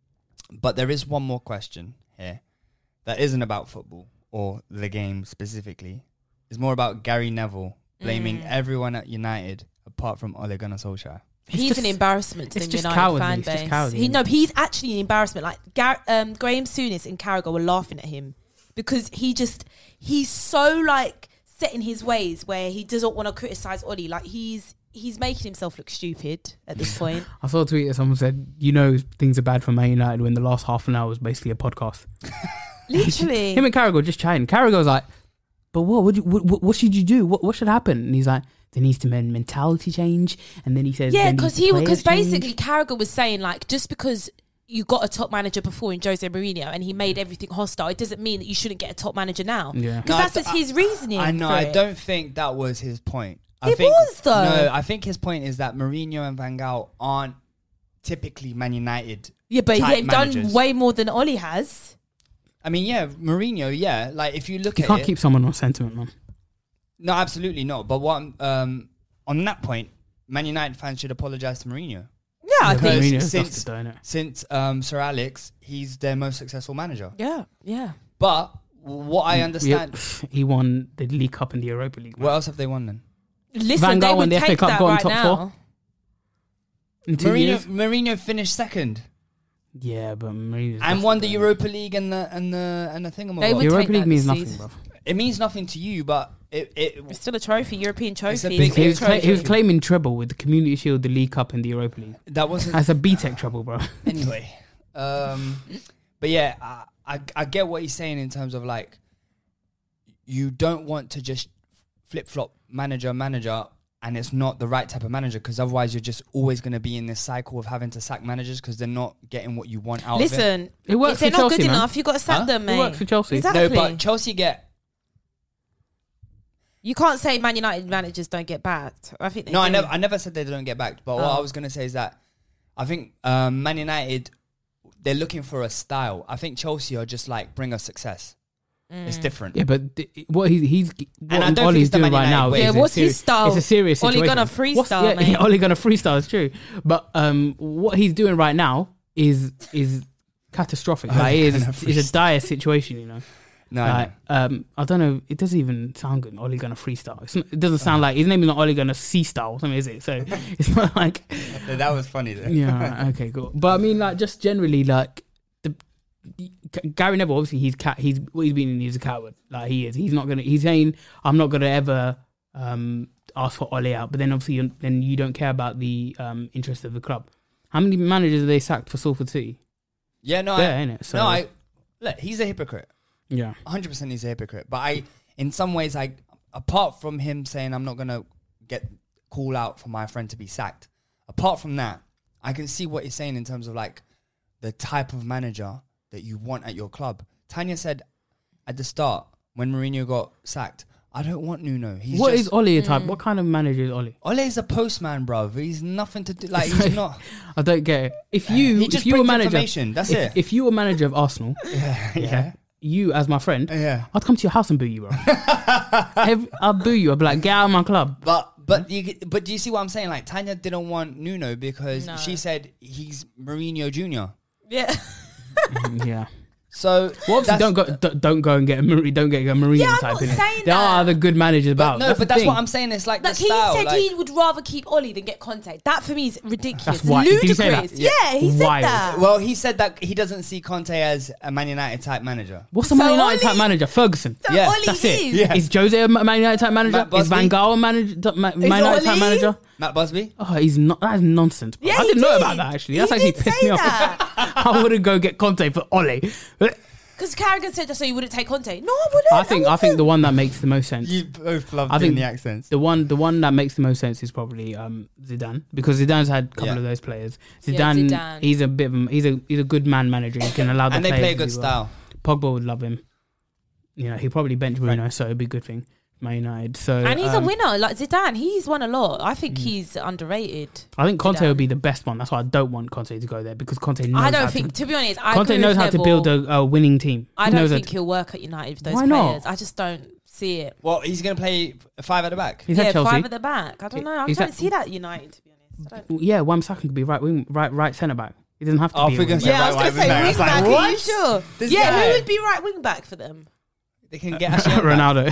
but there is one more question here that isn't about football or the game specifically. It's more about Gary Neville blaming Mm. everyone at United apart from Ole Gunnar Solskjaer. He's just- an embarrassment to it's the just United cowardly, fan it's just base. cowardly, He, isn't no, it? he's actually an embarrassment. Like Gar- um, Graham Souness and Carragher were laughing at him because he just he's so like set in his ways where he doesn't want to criticize Oli. Like he's he's making himself look stupid at this point. I saw a tweet that someone said, you know, things are bad for Man United when the last half an hour was basically a podcast. Literally, Him and Carragher just chatting. Carragher was like, but what, what, what, what should you do? What, what should happen? And he's like, there needs to be a mentality change. And then he says, yeah, there because needs he to because players change. basically Carragher was saying like just because you got a top manager before in Jose Mourinho and he made everything hostile, it doesn't mean that you shouldn't get a top manager now. Yeah. Because No, that's I- just his reasoning. I know. for I it. don't think that was his point. I It think, was, though. No, I think his point is that Mourinho and Van Gaal aren't typically Man United. Yeah, but type they've managers. done way more than Oli has. I mean, yeah, Mourinho. Yeah, like if you look You at can't it, keep someone on sentiment, man. no, absolutely not. But what I'm, um, on that point, Man United fans should apologise to Mourinho. Yeah, I Yeah, think. Mourinho's since dusted, though, innit? since um, Sir Alex, he's their most successful manager. Yeah, yeah. But what I understand, Yeah, he won the League Cup and the Europa League. what else have they won then? Listen, Van they Gaal would won the F A take Cup, that got on right top now. four. In two Mourinho, years? Mourinho finished second Yeah, but Mourinho's and dusted, won the though. Europa League and the and the and the They thingamabob. would Europa take League that means this nothing, season. bro. It means nothing to you, but it it It's still a trophy, European trophy. a big- He was, cla- he was trophy. claiming treble with the Community Shield, the League Cup, and the Europa League. that wasn't That's a B-Tech treble, bro. anyway. Um, but yeah, I, I I get what he's saying in terms of like you don't want to just flip flop manager manager, and it's not the right type of manager because otherwise you're just always going to be in this cycle of having to sack managers because they're not getting what you want out of it. Listen, It works if they're for not Chelsea, good man. enough, you got to sack Huh? them, It mate. works for Chelsea. Exactly. No, but Chelsea get you can't say Man United managers don't get backed. I think they no. do. I never I never said they don't get backed, but what Oh. I was going to say is that I think um, Man United they're looking for a style. I think Chelsea are just like bring us success. Mm. It's different. Yeah, but th- what he's he's And I what don't think Ollie's it's the doing Man right United now. way. is Yeah, a what's his seri- style? It's a serious Ole situation. Gunnar What's- freestyle, yeah, mate. yeah, Ole Gunnar freestyle is true, but um, what he's doing right now is is catastrophic. Like, it Gunnar is it's a dire situation, you know. No, I Like, know. um, I don't know. It doesn't even sound good. Ole Gunnar freestyle. It's not, it doesn't sound like his name is not Ole Gunnar C style or something, is it? So it's not like that was funny though. yeah. Okay, cool. But I mean, like, just generally, like the Gary Neville. Obviously, he's cat. He's what he's been. He's a coward. Like he is. He's not gonna. He's saying, "I'm not gonna ever um, ask for Ole out." But then obviously, you, then you don't care about the um, interest of the club. How many managers have they sacked for Salford City? Yeah, no, Yeah, I, innit? So- no, I look. He's a hypocrite. Yeah. one hundred percent he's a hypocrite. But I, in some ways, I, apart from him saying I'm not going to get call out for my friend to be sacked, apart from that, I can see what he's saying in terms of like the type of manager that you want at your club. Tanya said at the start, when Mourinho got sacked. I don't want Nuno. He's What just, is Ole a type? What kind of manager is Ole? Ole is a postman, bruv. He's nothing to do. Like he's not. I don't get it. If you, He if just you were brings manager, information, that's if, it. If you were manager of Arsenal, Yeah, yeah. you as my friend, Yeah. I'd come to your house and boo you, bro. Every, I'll boo you. I'd be like, get out of my club. But but you get- but do you see what I'm saying? Like Tanya didn't want Nuno because No. she said he's Mourinho Junior Yeah. Yeah. So Well, obviously, that's- don't go, don't, don't go and get a Mourinho, don't get a Mourinho Yeah, I'm type not in it. saying There that. are other good managers But about. no, that's but the that's thing. what I'm saying. It's like, Like the he style. said like, he would rather keep Ollie than get Conte. That for me is ridiculous. That's why- did he say that? Ludicrous. Yeah, he said Wild. that. well, he said that he doesn't see Conte as a Man United type manager. What's a So Man United type Ole- manager? Ferguson. So Yeah, Ollie That's it. is. Yeah. Is Jose a Man United type manager? Matt Is Busby? Van Gaal a manager? Man United type Oli? manager? Matt Busby. Oh, he's not. That is nonsense. Bro. Yeah, I he didn't know did. about that actually. He That's actually did pissed say me off. that. I wouldn't go get Conte for Ole. Because Carragher said that so you wouldn't take Conte. No, I wouldn't. I think I think the one that makes the most sense. You both love I doing think the accents. The one the one that makes the most sense is probably um, Zidane, because Zidane's had a couple Yeah. of those players. Yeah, Zidane, Zidane. he's a bit of a, he's a he's a good man manager. He can allow the And they players play a to good do well. style. Pogba would love him. You know, he'd probably bench Bruno, so it'd be a good thing. Man United. So And he's um, a winner. Like Zidane, he's won a lot. I think he's underrated. I think Conte Zidane. would be the best one. That's why I don't want Conte to go there, because Conte knows I how don't to- think, to be honest, I Conte agree knows with how to Neville. build a, a winning team. I He don't knows how think to- he'll work at United with those Why not? players. I just don't see it. Well, he's going to play five at the back. He's yeah, at Chelsea. five at the back. I don't know. I He's don't at- see that at United, to be honest. I don't- Yeah, Wan-Bissaka could be right wing, right right centre back. He doesn't have to Oh, be. a we're gonna wing say back. Yeah, I was right going to wing say back. I wing was like, back. Are you what? sure? This yeah, guy. who would be right wing back for them? They can get Ashley Young back.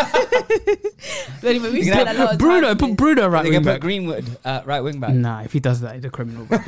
Ronaldo. Anyway, we You can spent have a lot of Bruno, time put on Bruno right They wing can put back. Greenwood uh, right wing back. Nah, if he does that, he's a criminal. Bro.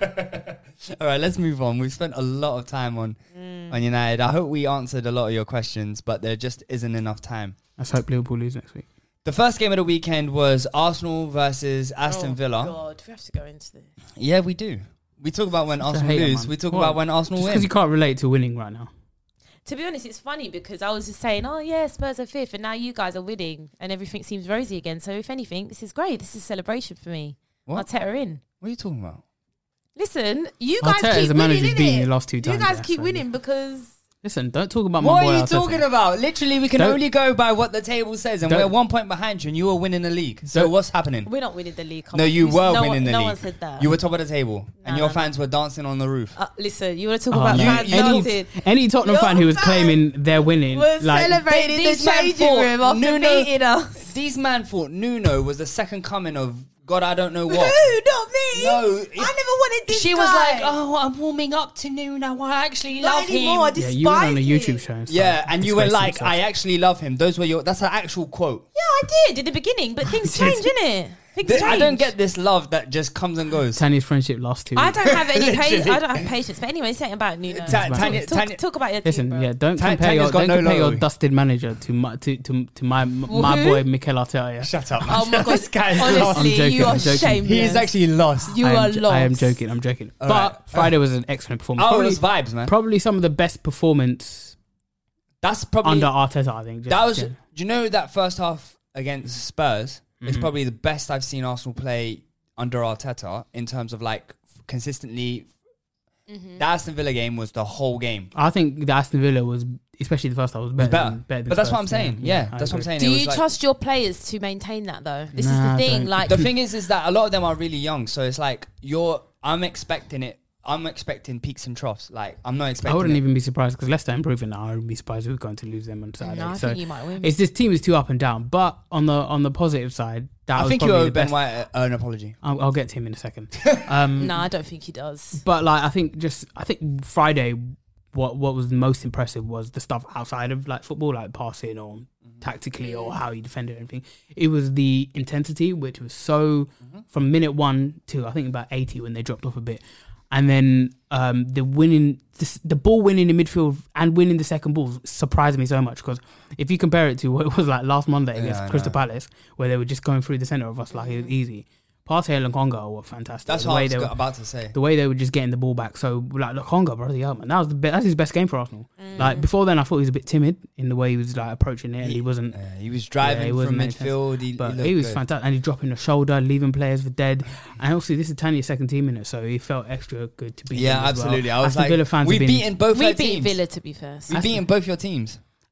All right, let's move on. We've spent a lot of time on Mm. on United. I hope we answered a lot of your questions, but there just isn't enough time. Let's hope Liverpool lose next week. The first game of the weekend was Arsenal versus Aston Oh, Villa. God, we have to go into this. Yeah, we do. We talk about when Just a Arsenal hater, lose. man. We talk What? about when Arsenal Just win. because you can't relate to winning right now. To be honest, it's funny because I was just saying, oh, yeah, Spurs are fifth, and now you guys are winning, and everything seems rosy again. So, if anything, this is great. This is a celebration for me. What? Arteta in. What are you talking about? Listen, you guys Arteta keep is a winning, manager who's beaten innit? you the last two You times, guys yeah, keep so- winning because... Listen, don't talk about my What boy are you Arteta. talking about? Literally, we can Don't- only go by what the table says, and Don't- we're one point behind you, and you were winning the league. So Don't- what's happening? We're not winning the league. come No, on. you Who's- were no winning one, the no league. one said that. You were top of the table, and No, your no, fans were dancing on the roof. Uh, listen, you want to talk Oh, about you- fans any, dancing? any Tottenham Your fan who was fans claiming they're winning, We're like celebrating These the man changing thought room after Nuno- beating us. These man thought Nuno was the second coming of God, I don't know Who? what. Not me. No, I never wanted this She guy. was like, "Oh, I'm warming up to Nuno. I actually Not love anymore. I him." yeah, you went on a despise YouTube him. show. And stuff. Yeah, and you were Disgracing like, yourself. "I actually love him." Those were your. That's an actual quote. Yeah, I did in the beginning, but things did. change, innit? Things Th- change. I don't get this love that just comes and goes. Tanya's friendship lost two. I weeks. don't have any patience. Literally. I don't have patience. But anyway, say about Nuno. Ta- talk, Tanya- talk, Tanya- talk about your Listen, team, bro. yeah, don't Ta- compare Tanya's your got don't no compare your loyalty. dusted manager to my to to, to my Who? my boy Mikel Arteta. Yeah. Shut up. Oh my god! This guy's Honestly, lost. I'm joking, you are I'm joking. shameless. He is actually lost. You I are am, jo- lost. I am joking. I'm joking. All but right. Friday was an excellent performance. Oh, it Probably, was vibes, man. probably some of the best performance That's probably under Arteta. I think. Just, that was. yeah. Do you know that first half against Spurs is Mhm. probably the best I've seen Arsenal play under Arteta in terms of like f- consistently. Mm-hmm. The Aston Villa game was the whole game. I think the Aston Villa was, especially the first half, was better. better. Than, better than But that's what Spurs. I'm saying. Yeah, I that's what I'm agree. saying. Do It was you like- trust your players to maintain that though? This Nah, is I the thing. don't. Like, The thing is, is that a lot of them are really young, so it's like you're. I'm expecting it. I'm expecting peaks and troughs. Like I'm not I expecting. wouldn't it. even be surprised because Leicester improving now. I wouldn't be surprised if we're going to lose them on Saturday. no, I so think you might win. it's this team is too up and down. But on the on the positive side, that I was think you probably owe the Ben best. White uh, an apology. I'll, I'll get to him in a second. Um, no, I don't think he does. But like I think just I think Friday, what what was most impressive was the stuff outside of like football, like passing or Mm-hmm. tactically or how he defended everything. It was the intensity, which was so from minute one to I think about eighty when they dropped off a bit, and then um, the winning the, the ball winning in midfield and winning the second ball surprised me so much because if you compare it to what it was like last Monday Yeah, against I Crystal know. Palace, where they were just going through the center of us like it was easy. Partey and Lokonga were fantastic. That's the what way I was they go- were, about to say. the way they were just getting the ball back. So like Lokonga, brother, yeah, man, that was the be- that's his best game for Arsenal. Like before then, I thought he was a bit timid in the way he was like approaching it, and he wasn't. Yeah, he was driving Yeah, he from wasn't making midfield. He, But he, he, looked was good. fantastic, and he's dropping the shoulder, leaving players for dead. And obviously, this is Tanya's second team in it, so he felt extra good to beat. Yeah, him as well. absolutely. I was Aston like, Villa fans we've have been, beaten both We our beat teams. Villa, to be fair. We've beaten both your teams.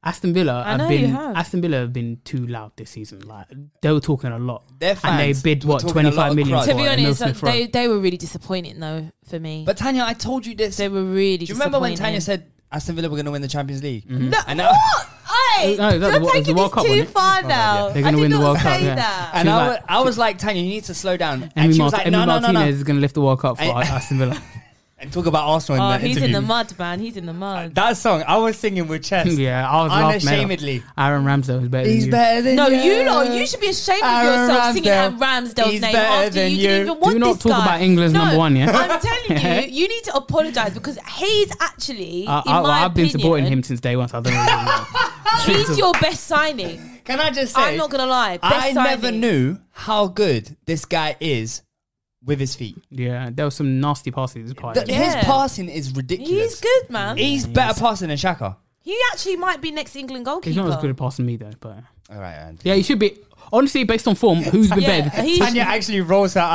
Aston Villa I have know been you have. Aston Villa have been too loud this season. Like they were talking a lot, Their and they fans bid were what talking a twenty lot five of million. crud. To for be Emil honest, Smith Rowe. they they were really disappointing though for me. But Tanya, I told you this. They were really. Do you remember when disappointing. Tanya said Aston Villa were going to win the Champions League? Mhm. No, And now- what? Hey, No, that's you're the- it's the taking World this Cup, too wasn't it? far now. They're going I to win did the not World Cup. say Yeah. that. And She was I, like- wa- I was like, Tanya, you need to slow down. And Emi she Mart- was like, Emi no, no, no, Martinez no. is going to lift the World Cup for And- Aston Villa. And talk about Arsenal Oh, in the he's in interview. the mud, man. He's in the mud. That song, I was singing with chest. Yeah, I was laughing. Unashamedly. Aaron Ramsdale is better He's than you. better than No, you. you lot, you should be ashamed of Aaron yourself singing Ramsdale. Aaron Ramsdale's He's name better after than you you. didn't even want Do not this talk guy. about England's no, number one, yeah? I'm telling you, you need to apologise because he's actually, I, in I, my I've been opinion, supporting him since day one, so I don't know. He's your best signing. Can I just say, I'm not going to lie. Best I never signing. knew how good this guy is with his feet. Yeah, there was some nasty passes this part. The- Yeah. His passing is ridiculous. He's good, man. He's better passing than Xhaka. He actually might be next England goalkeeper. He's not as good at passing me though, but All right, and yeah, he should be. Honestly, based on form, who's been Yeah, better? he's- Tanya actually rolls her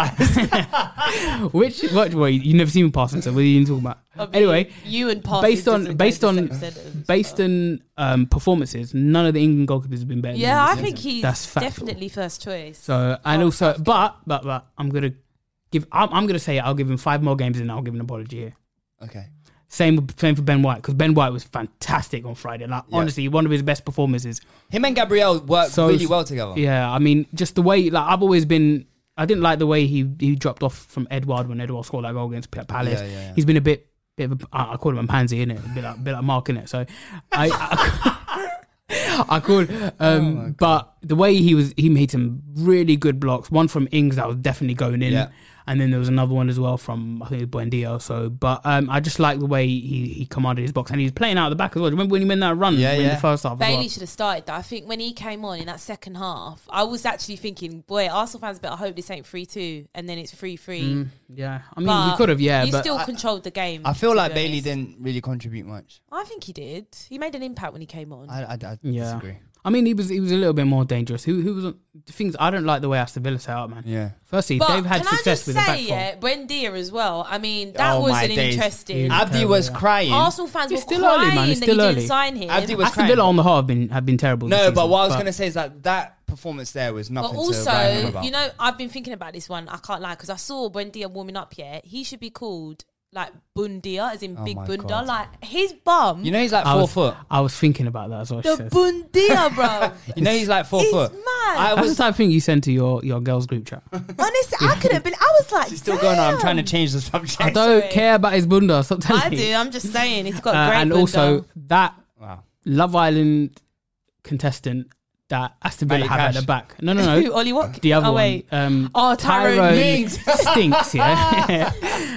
eyes. Which what? Wait, you never seen him passing, so what are you talking about? I mean, Anyway, you and passing based on doesn't based go on the same sentence, based but- on um, performances, none of the England goalkeepers have been better. Yeah, than I him. think he's That's factual. definitely first choice. So and Oh, also, that's but but but I'm gonna give. I'm, I'm gonna say I'll give him five more games and I'll give him an apology here. Okay. Same same for Ben White because Ben White was fantastic on Friday. Like Yeah. honestly, one of his best performances. Him and Gabriel work So- really well together. Yeah, I mean, just the way like I've always been. I didn't like the way he he dropped off from Edouard when Edouard scored that goal against P- Palace. Yeah, yeah, yeah. He's been a bit bit of a, I I call him a pansy, innit? A bit like, a bit like Mark, innit? So I. I I called, um, Oh but the way he was, he made some really good blocks. One from Ings that was definitely going in, Yeah. and then there was another one as well from I think it was Buendia. So, but um, I just like the way he, he commanded his box, and he was playing out the back as well. Remember when he went that run Yeah, in yeah. the first half? as Bailey well? should have started that. I think when he came on in that second half, I was actually thinking, boy, Arsenal fans better hope this ain't three two and then it's three three. Mm, yeah, I mean But we could have, yeah, you but still I- controlled the game. I feel to like be Bailey honest. didn't really contribute much. I think he did. He made an impact when he came on. I, I, I yeah. disagree. I mean, he was he was a little bit more dangerous. Who who was on, the things? I don't like the way Aston Villa set up, man. Yeah. Firstly, But they've had can success I just with the say, back four. yeah, Buendia as well. I mean, that Oh was my an days. interesting. Yeah. Abdi was terrible, yeah. crying. Arsenal fans It's were still crying early, man. It's that still he early. didn't sign him. Abdi was Aston crying. Villa on the whole have been have been terrible. this No, but season, what I was but- going to say is that that performance there was But nothing to write home also, about. you know, I've been thinking about this one. I can't lie because I saw Buendia warming up. Yeah, he should be called like Bundia, as in Oh Big my Bunda. God. Like his bum. You know he's like I four was, foot. I was thinking about that as well. She the says. Bundia, bro. You know he's like four He's foot. mad. I That's was the type of thing you send to your, your girls group chat. Honestly, I couldn't believe. I was like, She's still going on. I'm trying to damn. change the subject. I don't Sorry. care about his bunda. Stop telling I me. do. I'm just saying, he's got Uh, great. and bunda. also that Wow. Love Island contestant that Aston Villa Matty have at Cash. the back. No, no, Who, no. Ollie Watkins? The other oh, wait. one. Um, Oh, Tyrone Mings. stinks, yeah.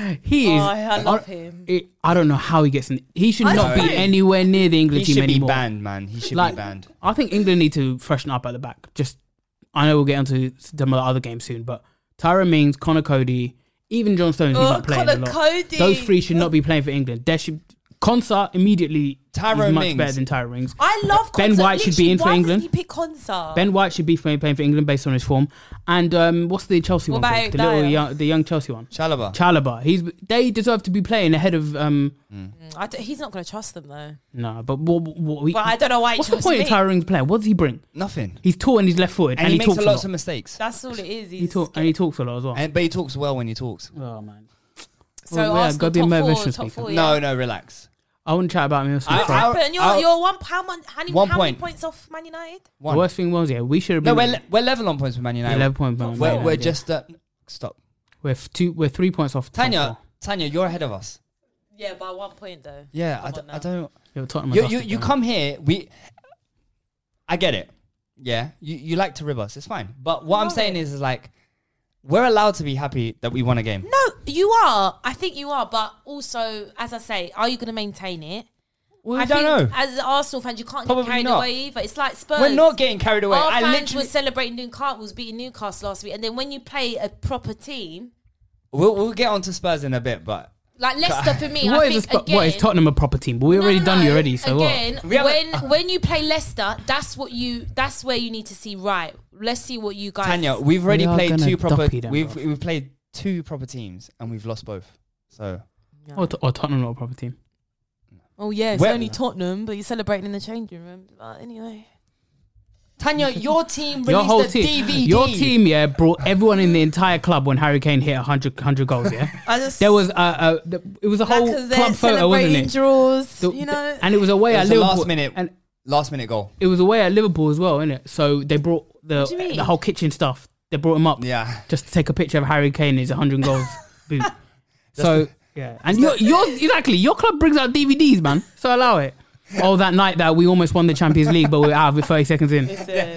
he is. Oh, I love I, him. it- I don't know how he gets in. He should I not know. be anywhere near the England He team should be anymore. banned, man. He should Like, be banned. I think England need to freshen up at the back. Just, I know we'll get onto some of the other games soon, but Tyrone Mings, Connor Cody, even John Stones, he's Oh, not playing Connor a lot. Cody. Those three should not be playing for England. There should Konsa immediately Tyrone is much Mings. better than Tyrone Mings. I love Ben Konsa. White should be Literally, in for why England. Did he pick Konsa? Ben White should be playing playing for England based on his form. And um, what's the Chelsea What one? about called? The Dyer? little young, the young Chelsea one. Chalobah. Chalobah. He's they deserve to be playing ahead of um. Mm, I d- he's not going to trust them though. No, but what, what, what we, But I don't know why. he what's the chose point me. of Tyrone Mings playing? What does he bring? Nothing. He's tall and he's left footed, And, and, he, he, makes talks a lots lot. of mistakes. That's all it is. He He's talk and he talks a lot as well. And, but he talks well when he talks. Oh man. so well, yeah, Arsenal gotta be a top four, motivational top speaker. four, yeah. No, no, relax. I wouldn't chat about Emil Smith I- What's Rowe. I- happened? You're, I'll- you're one. How, mon- how, many, One how many point. points off Man United? The One. worst thing was, yeah, we should have No, been. we're, le- we're level on points with Man United. eleven points. Man We're, United, we're yeah. just uh, stop. we're f- two. We're three points off. top Tanya, four. Tanya, you're ahead of us. Yeah, by one point though. Yeah, I, Come d- on I now. don't. Yeah, Tottenham are You, you, dusted, you man. come here. We. I get it. Yeah, you, you like to rib us. It's fine. But what I'm love saying it. is, is like, we're allowed to be happy that we won a game. No, you are. I think you are. But also, as I say, are you going to maintain it? We I don't think know. As Arsenal fans, you can't Probably get carried not. away either. It's like Spurs. We're not getting carried away. Our I fans literally. were celebrating Newcastle beating Newcastle last week, and then when you play a proper team We'll, we'll get on to Spurs in a bit, but like Leicester, for me, What I is, a think sp- again. what is Tottenham a proper team? But we No, already no, done no. you already. So again, what? We have when a- when you play Leicester, that's what you. That's where you need to see right. Let's see what you guys. Tanya, we've already We are played gonna two proper. dumpy them, We've bro. we've played two proper teams and we've lost both. So Or, T- or Tottenham not a proper team. Oh yeah, it's Where- only Tottenham, but you're celebrating in the changing room. But anyway, Tanya, your team Your released whole a team, D V D. your team, yeah, brought everyone in the entire club when Harry Kane hit one hundred, one hundred goals. Yeah, I just there was a, a the, it was a whole Lacazette club photo, wasn't celebrating it? draws, The- you know. and it was away It at was a Liverpool. last minute, and last minute goal. it was away at Liverpool as well, innit? it? So they brought the What do you mean? the whole kitchen stuff. They brought him up, Yeah. just to take a picture of Harry Kane in his one hundred goals boot. So yeah, and your your exactly your club brings out D V Ds, man. So allow it. Oh, that night that we almost won the Champions League, but we we're out of it thirty seconds in.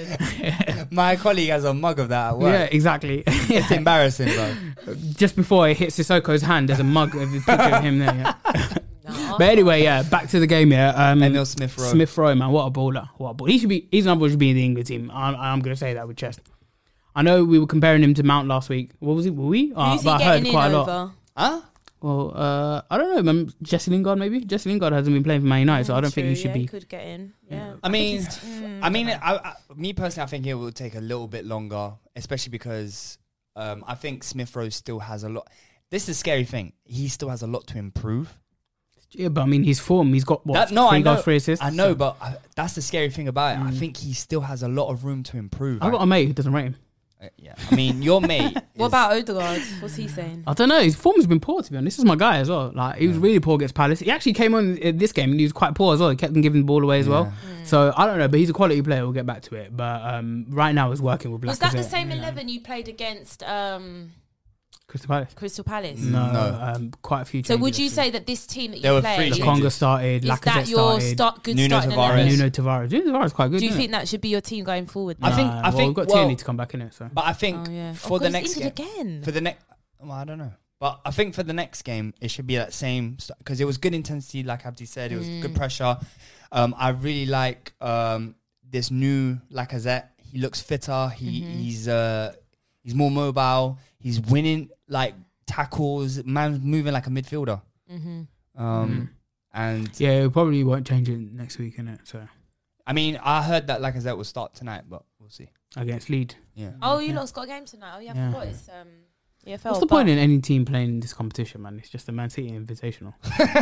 My colleague has a mug of that at work. Yeah, exactly. It's embarrassing, bro. Just before it hits Sissoko's hand, there's a mug of a picture of him there. Yeah. But anyway, yeah, back to the game. Yeah, um, Emil Smith Rowe. Smith Rowe, man, what a baller! What a baller! He should be. He's number should be in the England team. I'm, I'm going to say that with chest. I know we were comparing him to Mount last week. What was it? Were we? Uh, Who's but he I heard getting quite in a lot. over? Huh? Well, uh, I don't know. Remember Jesse Lingard, maybe Jesse Lingard hasn't been playing for Man United, so I don't think he True, should yeah, be. He could get in. Yeah. I mean, think he's- mm, I mean, I, I, me personally, I think it will take a little bit longer, especially because um, I think Smith Rowe still has a lot. This is the scary thing. He still has a lot to improve. Yeah, but I mean, his form. He's got what? That, no, three I know. goals, three assists. I know, but I, that's the scary thing about it. I think he still has a lot of room to improve. I've got a mate who doesn't rate him. Uh, yeah, I mean, your mate. What is- about Odegaard? What's he saying? I don't know. His form's been poor, to be honest. This is my guy as well. Like he was really poor against Palace. He actually came on in this game and he was quite poor as well. He kept on giving the ball away as well. So I don't know, but he's a quality player. We'll get back to it. But um, right now, he's working with Lacazette. Was that the same eleven you played against um, Crystal Palace? Crystal Palace? No, No. Um, quite a few. So would changes, you actually. say that this team that There you were played three is changes. Lokonga started, Lacazette that your started, start, good Nuno starting Tavares. eleven? Nuno Tavares. Nuno Tavares is quite good. Do you isn't think it? that should be your team going forward? I now? think- Nah, I well, think- we've got well- Tierney to come back in it. So But I think Oh, yeah. for Oh, the 'cause next he's game, injured again. for the next, well, I don't know. But I think for the next game, it should be that same because it was good intensity, like Abdi said. It was Mm. good pressure. Um, I really like um, this new Lacazette. He looks fitter. He Mm-hmm. he's uh, he's more mobile. He's winning like tackles. Man, moving like a midfielder. Mm-hmm. Um, and yeah, it probably won't change it next week, innit? So I mean, I heard that Lacazette will start tonight, but we'll see. against Leeds. Yeah. Oh, you lot's got a game tonight. Oh, yeah, I Yeah. forgot it's um, E F L. What's the but- point in any team playing in this competition, man? It's just a Man City Invitational.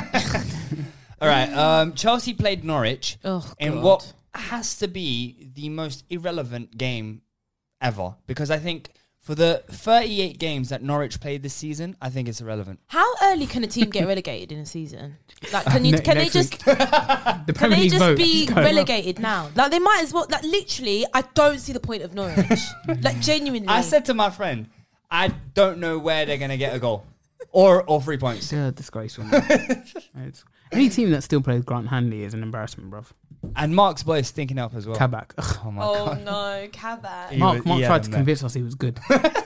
All right. Um, Chelsea played Norwich Oh, in God. what has to be the most irrelevant game ever because I think for the thirty-eight games that Norwich played this season, I think it's irrelevant. How early can a team get relegated in a season? Like, can you? Ne- Can they next just? week. the Can Premier they League just vote be is going on. relegated now? Like they might as well. Like literally, I don't see the point of Norwich. Like genuinely, I said to my friend, I don't know where they're gonna get a goal or or three points. Yeah, disgraceful. man. It's- any team that still plays Grant Hanley is an embarrassment, bruv. And Mark's boy is stinking up as well. Kabak. Ugh. Oh my Oh god. no, Kabak. He Mark, was- Mark he had tried him to there. convince us he was good.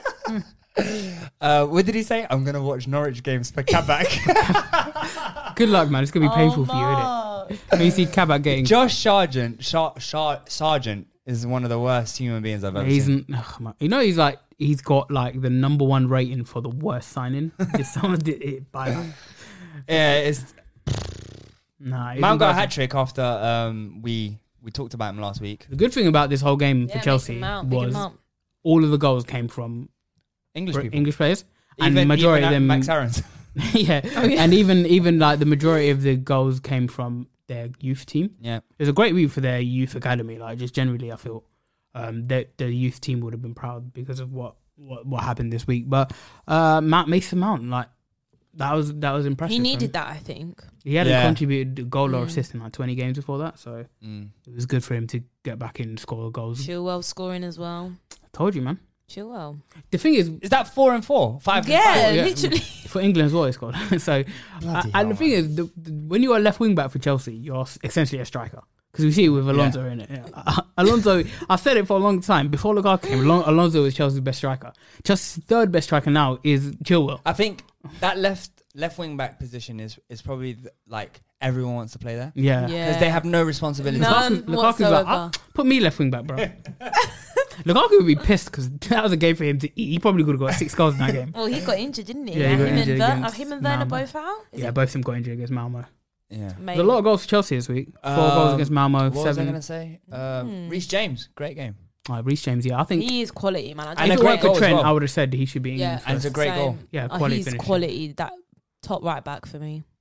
Uh, what did he say? I'm gonna watch Norwich games for Kabak. Good luck, man. It's gonna be Oh, painful for you, isn't Mark. it? When you see Kabak getting, Josh Sargent, Shar- Shar- Sargent is one of the worst human beings I've ever he's, seen. n- ugh, man. You know, he's like he's got like the number one rating for the worst signing. Just someone did it by. Yeah, it's Nah, he's Mount got a embarrassing. hat trick after um, we we talked about him last week. The good thing about this whole game Yeah, for Chelsea Mason Mount, big him was up. all of the goals came from English Br- people, English players, even, and the majority even of them. Max Aarons. yeah. and even even like the majority of the goals came from their youth team. Yeah, It was a great week for their youth academy. Like just generally, I feel um, that the youth team would have been proud because of what what, what happened this week. But uh, Matt Mason Mount, like that was that was impressive. He for needed him. that, I think. He hadn't Yeah. contributed a goal or Mm. assist in like twenty games before that, so mm. it was good for him to get back in and score goals. Chilwell scoring as well. I told you, man. Chilwell. The thing is, Is that four and four? Five Yeah, and five? yeah. literally. for England as well, it's called. so, Bloody uh, and the hell, thing is, the, the, when you are a left wing back for Chelsea, you're s- essentially a striker. Because we see it with Alonso in it. Yeah. Uh, Alonso, I said it for a long time. Before Lukaku came, Alon- Alonso was Chelsea's best striker. Chelsea's third best striker now is Chilwell. I think that left left wing back position is is probably the, like everyone wants to play there Yeah. because Yeah. they have no responsibility. None Lukaku, Lukaku's like, whatsoever. "Ah, put me left wing back, bro. Lukaku would be pissed because that was a game for him to eat. He probably could have got six goals in that game. Well, he got injured, didn't he? Yeah, he got him, injured and Ver- are against him and Werner Malmo. both out? Is Yeah, it- both of them got injured against Malmo. Yeah. Mate. There's a lot of goals for Chelsea this week. Four Um, goals against Malmo, What was I seven. gonna say? Um, Hmm. Reece James, great game, Oh, Reece James, yeah. I think He is quality, man. I And don't a if it know great weren't why- for goal as Trent, well. I would have said he should be in Yeah, England and it's a first. great same. goal. Yeah, Oh, quality he's finisher. quality. That top right back for me.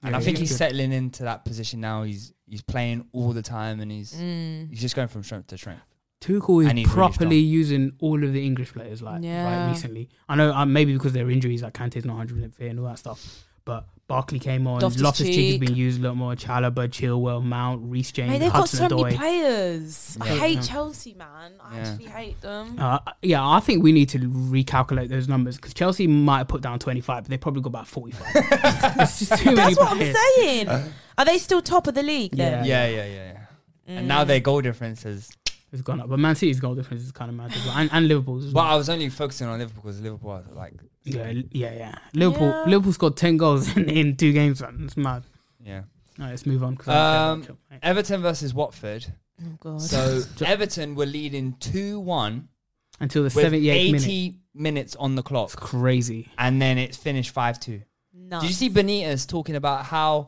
and Yeah, I think he's he's good. settling into that position now. He's he's playing all the time, and he's Mm. he's just going from strength to strength. Tuchel And is he's really properly using all of the English players like Yeah. right recently. I know um, maybe because their injuries, like Kante's not one hundred percent fit and all that stuff. But Barkley came on. Loftus-Cheek. Loftus-Cheek has been used a lot more. Chalobah, Chilwell, Mount, Reece James, Mate, they've got so Hudson-Odoi. many players. I Yeah. hate Yeah. Chelsea, man. I Yeah. actually hate them. Uh, yeah, I think we need to recalculate those numbers because Chelsea might have put down twenty-five, but they probably got about forty-five. It's just too many That's what I'm players. saying. Are they still top of the league then? Yeah, yeah, yeah, yeah. And now their goal difference is. It's gone up, but Man City's goal difference is kind of mad as well, and, and Liverpool's as Well, well. I was only focusing on Liverpool because Liverpool are like. Yeah, yeah, yeah. Liverpool, Yeah. Liverpool scored ten goals in, in two games. Man. It's mad. Yeah. All right, let's move on. 'cause I don't care Um, about Chelsea, mate. Everton versus Watford. Oh god. So Everton were leading two one Until the with seventy-eighth minute. eighty minutes on the clock. It's crazy. And then it finished five two. Nuts. Did you see Benitez talking about how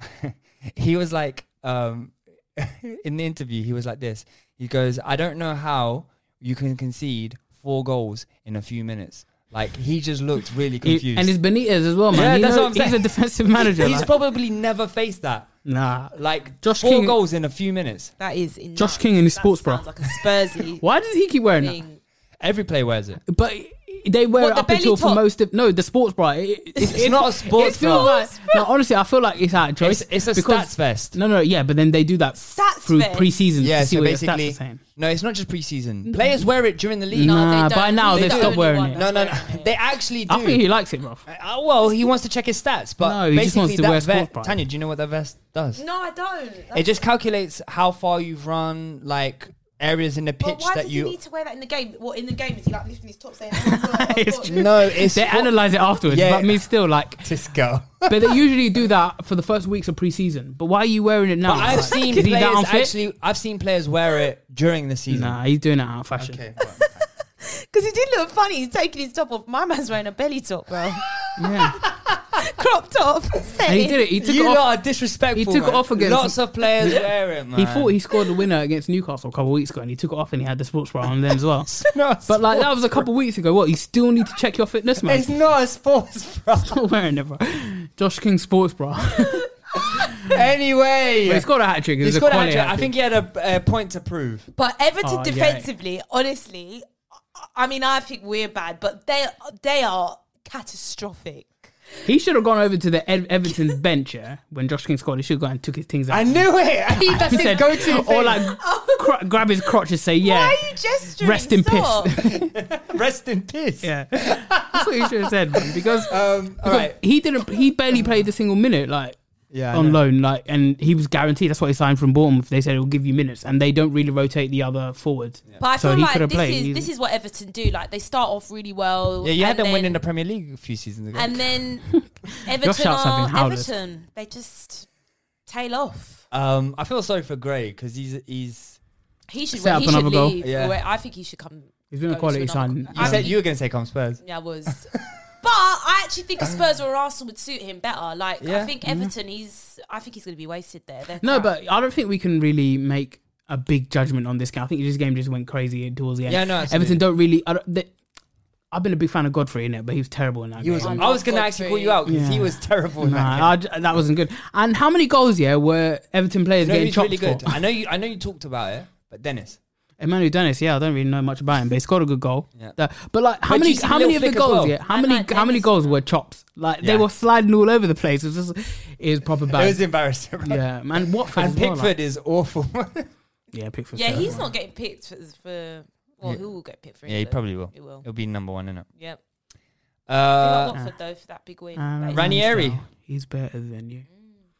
he was like, um, in the interview, he was like this. He goes, I don't know how you can concede four goals in a few minutes. Like, he just looked really He- confused. and it's Benitez as well, man. Yeah, He that's know- what I'm saying. He's a defensive manager. He's like, probably never faced that. nah. Like, Josh four King- goals in a few minutes. That is in Josh King in his that sports bra. sounds like a Spursy Why does he keep wearing that? thing. Every player wears it. But they wear What, it the up belly until for top? most of no the sports bra. It, it, It's it- not a sports it feels bra. like- no, honestly, I feel like it's out of choice. It's, it's a because- stats vest. No, no, yeah, but then they do that Stats through vest? pre-season Yeah, to see so what your stats basically, are saying. no, it's not just preseason. Players wear it during the league. No, Nah, they by don't. now He's they've the stopped only wearing one it. No, no, that's no. wearing it. They actually do. I think he likes it, bro. Uh, well, he wants to check his stats, but No, he just basically wants to that wear vest, sports bra. Tanya, do you know what that vest does? No, I don't. It just calculates how far you've run, like areas in the But pitch why that does you. he need to wear that in the game? What in the game is he like lifting his top saying? It's true. No, it's They for- analyze it afterwards, Yeah. but me still like. This girl. But they usually do that for the first weeks of pre-season. But why are you wearing it now? But I've Like, seen is he that players unfit? actually. I've seen players wear it during the season. Nah, he's doing it out of fashion. Okay. Because he did look funny. He's taking his top off. My man's wearing a belly top, bro. Yeah. Crop top. And he did it. He took you it off. lot are disrespectful. He took it man. off against- Lots of players wear it, man. He thought he scored the winner against Newcastle a couple of weeks ago, and he took it off and he had the sports bra on then as well. not a But like that sports was a couple of weeks ago. What? You still need to check your fitness, man. It's not a sports bra. Still wearing it, bro. Josh King sports bra. Anyway, But he scored a hat trick. It he was a scored a quality hat-trick. hat I think he had a, a point to prove. But Everton Oh, yeah. defensively, honestly, I mean, I think we're bad, but they they are catastrophic. he should have gone over to the Ev- Everton's bench. Yeah, when Josh King scored, he should have gone and took his things out. I knew it. He, that's He his said- go-to or thing. like cr- grab his crotch and say, "Yeah, Why are you gesturing? rest in Stop. piss." Rest in peace. Yeah, that's what he should have said, man. Because, Um, all because right. he didn't. He barely played a single minute. Like. Yeah. I on know. loan, like, and he was guaranteed. That's why he signed from Bournemouth. They said it will give you minutes, and they don't really rotate the other forwards. But I So feel he like could have this played. is He's- this is what Everton do. Like they start off really well. Yeah, you had and them then, winning the Premier League a few seasons ago. and then Everton shouts have are been howlers. Everton. They just tail off. um, I feel sorry for Gray because he's he's. He should. Set up He should another goal. leave. Yeah. Or I think he should come. He's been a go quality to another- sign. I You said think you were going to say come Spurs. Yeah, I was. But I actually think a Spurs or Arsenal would suit him better. Like Yeah. I think Everton, he's. I think he's going to be wasted there. They're No, crap. but I don't think we can really make a big judgment on this game. I think this game just went crazy towards the end. Yeah, no, absolutely. Everton don't really. I don't, they, I've been a big fan of Godfrey in it, but he was terrible in that He game. was. I I, love was going to actually call you out because Yeah. he was terrible. In that game. Nah, I j- that wasn't good. And how many goals? Yeah, were Everton players No, getting he's chopped really good. for? I know you. I know you talked about it, but Dennis. Emmanuel Dennis, yeah, I don't really know much about him, but he scored a good goal. Yeah. That- but like, how But many, you see how Lil many of the Flick as goals? well. Yeah, how I many, like how many Dennis. goals were chops? Like they Yeah. were sliding all over the place. It was just, it was proper It bad. was embarrassing. Bro. Yeah, man. Watford And as well, Pickford like- is awful. yeah, Pickford. yeah, he's not getting picked for. for well, Yeah. who will get picked for? yeah, he England? probably will. He will. He'll be number one, innit? Yep. Uh, I like Watford though for that big win. Uh, Like, Ranieri. He's better than you.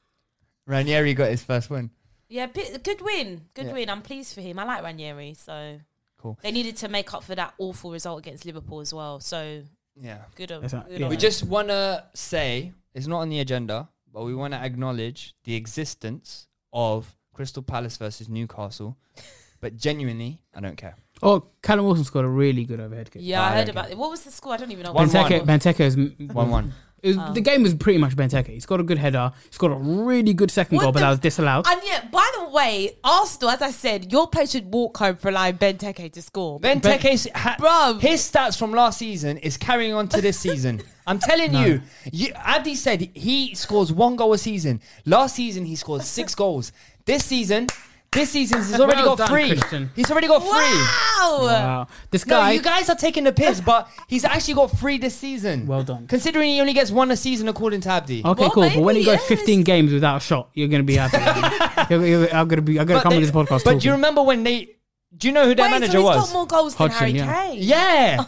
Ranieri got his first win. yeah, bi- good win. Good Yeah. win. I'm pleased for him. I like Ranieri. So Cool. they needed to make up for that awful result against Liverpool as well. So Yeah. good. on- That's a- good yeah. on We him. just want to say it's not on the agenda, but we want to acknowledge the existence of Crystal Palace versus Newcastle. But genuinely, I don't care. Oh, Callum Wilson scored a really good overhead kick. Yeah, I I heard don't about care. it. What was the score? I don't even know. One what it one. was. Benteke, Benteke is One one. It was, Oh. The game was pretty much Benteke. He's got a good header. He's got a really good second What goal, but the- that was disallowed. And yeah, by the way, Arsenal, as I said, your player should walk home for allowing Benteke to score. Benteke's ha- Bruv. his stats from last season is carrying on to this season. I'm telling No. you, you. Abdi said he scores one goal a season. Last season he scored six goals. This season, this season he's already Well got done, three. Christian. He's already got three. Wow. Wow. This No, guy. you guys are taking the piss, but he's actually got three this season. Well done. Considering he only gets one a season, according to Abdi. Okay, Well, cool. But when maybe, you go yes. fifteen games without a shot, you're gonna be happy. you're, you're, I'm gonna be. I'm gonna But come they- on this podcast. But talking. do you remember when they? Do you know who their Wait, manager so he's was? got more goals than Hodgson, Harry yeah. Kane. Yeah.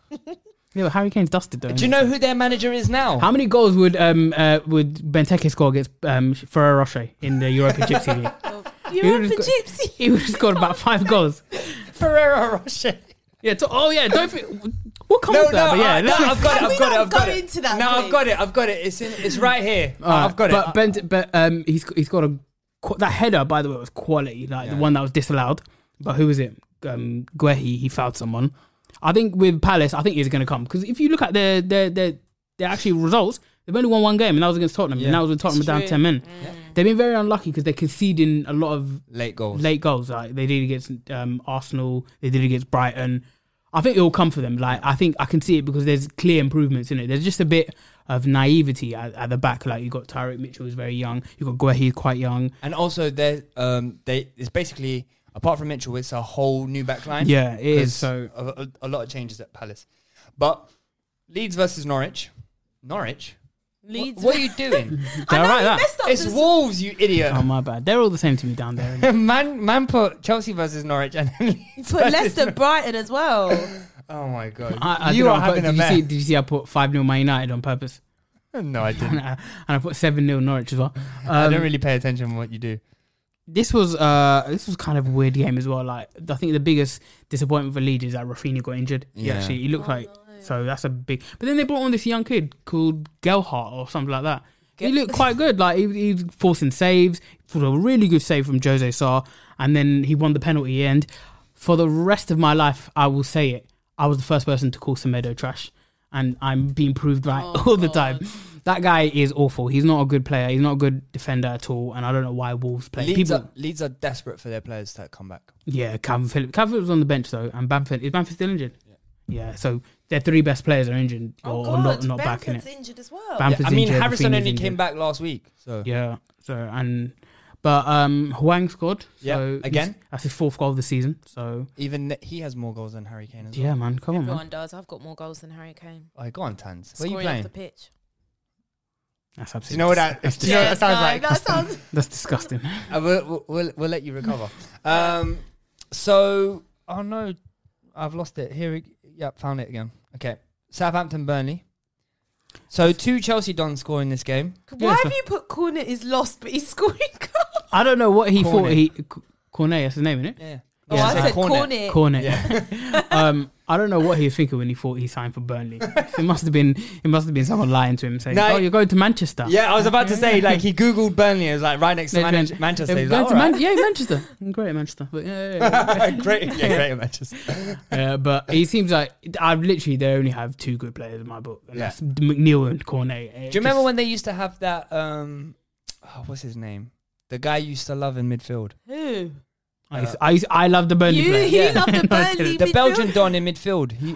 Yeah, but Harry Kane's dusted though. Do you innit? know who their manager is now? How many goals would um uh, would Benteke score against um Ferrero Rocher in the Europa Gypsy League? You're He a would've got- gypsy. He would have scored about five goals. Ferrero Rocher. Yeah. To, oh yeah. Don't. Think, we'll come No, to that. no, but yeah, I, no, let's not- I've got it. Can I've we got it. not I've got go it. into that, No, I've please? got it. I've got it. It's in. It's right here. All right, I've got but it. Bent, but um, he's he's got a qu- that header. By the way, was quality. Like the Yeah. one that was disallowed. But who was it? Um, Guehi. He fouled someone. I think with Palace, I think he's going to come because if you look at their their their their actual results, they've only won one game, and that was against Tottenham, Yeah. and that was when Tottenham were It's down true. ten men. Mm. They've been very unlucky because they're conceding a lot of Late goals. late goals. Like they did against um, Arsenal, they did against Brighton. I think it will come for them. Like I think I can see it because there's clear improvements in it. There's just a bit of naivety at, at the back. Like you got Tyreek Mitchell who's very young. You got Guehi who's quite young. And also, they um they it's basically apart from Mitchell, it's a whole new back line. Yeah, it is. 'Cause So a, a, a lot of changes at Palace, but Leeds versus Norwich. Norwich. Leeds. What, what are you doing? they're I know, right he that. messed up It's this- Wolves, you idiot. Oh my bad. They're all the same to me down there. innit? man, man, put Chelsea versus Norwich and then Leeds Put versus Leicester Brighton as well. Oh my god, I, I you don't know, are but having did a you mess. see? Did you see? I put five nil Man United on purpose, No, I and didn't. I, and I put seven nil Norwich as well. I Um, don't really pay attention to what you do. This was uh this was kind of a weird game as well. Like I think the biggest disappointment for Leeds is that Rafinha got injured. He Yeah. actually he looked like so that's a big. But then they brought on this young kid called Gelhart or something like that. He looked quite good. Like he, he was forcing saves. For a really good save from Jose Sarr, and then he won the penalty. And for the rest of my life, I will say it. I was the first person to call Semedo trash, and I'm being proved right Oh, all the God. time. That guy is awful. He's not a good player. He's not a good defender at all. And I don't know why Wolves play. Leeds, People, are, Leeds are desperate for their players to come back. yeah, Calvin Phillips. Calvin Phillips was on the bench though, and Bamford is Bamford still injured? Yeah. Yeah, so their three best players are injured Oh, or, God. or not not back in Bamford's it. injured as well. Bamford's Yeah, I mean, injured, Harrison Rafinha's only injured. came back last week, so Yeah, so and but um Hwang scored. Yeah, so again? he's- that's his fourth goal of the season. So even th- he has more goals than Harry Kane as well. yeah, man, come on, Everyone man. does. I've got more goals than Harry Kane. Oh, go on, Tans. Where are you Scoring off playing? the pitch. That's Do absolutely. you know what that? That's, do you know what that sounds no, like? that sounds. that's disgusting. Uh, we'll, we'll, we'll, we'll let you recover. Um, so, oh no, I've lost it. Here, we, yep, found it again. Okay, Southampton, Burnley. So two Chelsea dons score in this game. Why Yeah, have so- you put Cornet is lost, but he's scoring goals? I don't know what he Cornet. thought. He Cornet, that's his name, isn't it? Yeah. Oh, Yeah, I so said Cornet. Cornet. Cornet. Yeah. um, I don't know what he was thinking when he thought he signed for Burnley. It must have been. It must have been someone lying to him saying, No, "Oh, you're going to Manchester." Yeah, I was about to say, like, he Googled Burnley. It was like right next to Then- Man- then- Manchester. Yeah, He was going like, to all Man- right. yeah, Manchester. Great at Manchester. But yeah, yeah, yeah. great, yeah, great at Manchester. Yeah, but he seems like I literally they only have two good players in my book, and Yeah. that's McNeil and Cornet. Do you remember when they used to have that? Um, oh, what's his name? The guy you used to love in midfield. Who? I used, I, used, I love the Burnley You, player. he Yeah. loved the No, I Burnley didn't. The midfield? Belgian don in midfield. He,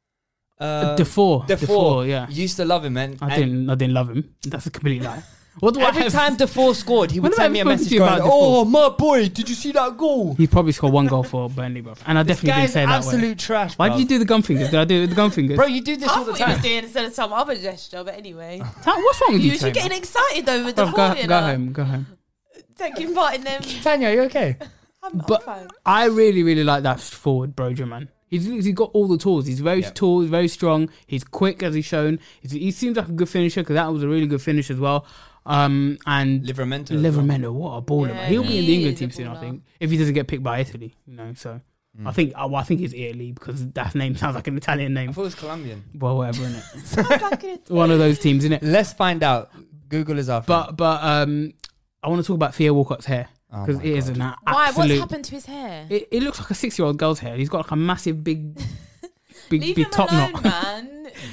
uh, Defoe, Defoe. Defoe, yeah. You used to love him, man. I And didn't, I didn't love him. That's a complete lie. What do I Every have? time Defoe scored, he would When have I send me a ever spoken message to you going, about Defoe? "Oh, my boy, did you see that goal?" He probably scored one goal for Burnley, bro. And I This definitely didn't guy's say it that absolute way. trash. Why bruv. did you do the gun fingers? Did I do it with the gun fingers? Bro, you do this I all the thought he was time. doing it instead of some other gesture, but anyway. Ta- What's wrong with you? You, you're Taylor? getting excited over the Bro, go, you go know. home, go home. Taking part in them. Tanya, you okay? I'm, I'm But fine. I really, really like that forward Broja, man. He's he's got all the tools. He's very Yeah. tall. He's very strong. He's quick, as he's shown. He's, he seems like a good finisher because that was a really good finish as well. Um, and Livramento. as well. Livramento, what a baller! Yeah, man. He'll be in he the England is team a soon, I baller. think, if he doesn't get picked by Italy. You know, so Mm. I think well, I think it's Italy because that name sounds like an Italian I name. thought it was Colombian. Well, whatever, innit? Sounds like it. One of those teams, innit? Let's find out. Google is after. But but um, I want to talk about Theo Walcott's hair Oh because my it is God. an Why? absolute. What's happened to his hair? It, it looks like a six-year-old girl's hair. He's got like a massive, big, big, Leave big him top alone, knot. man.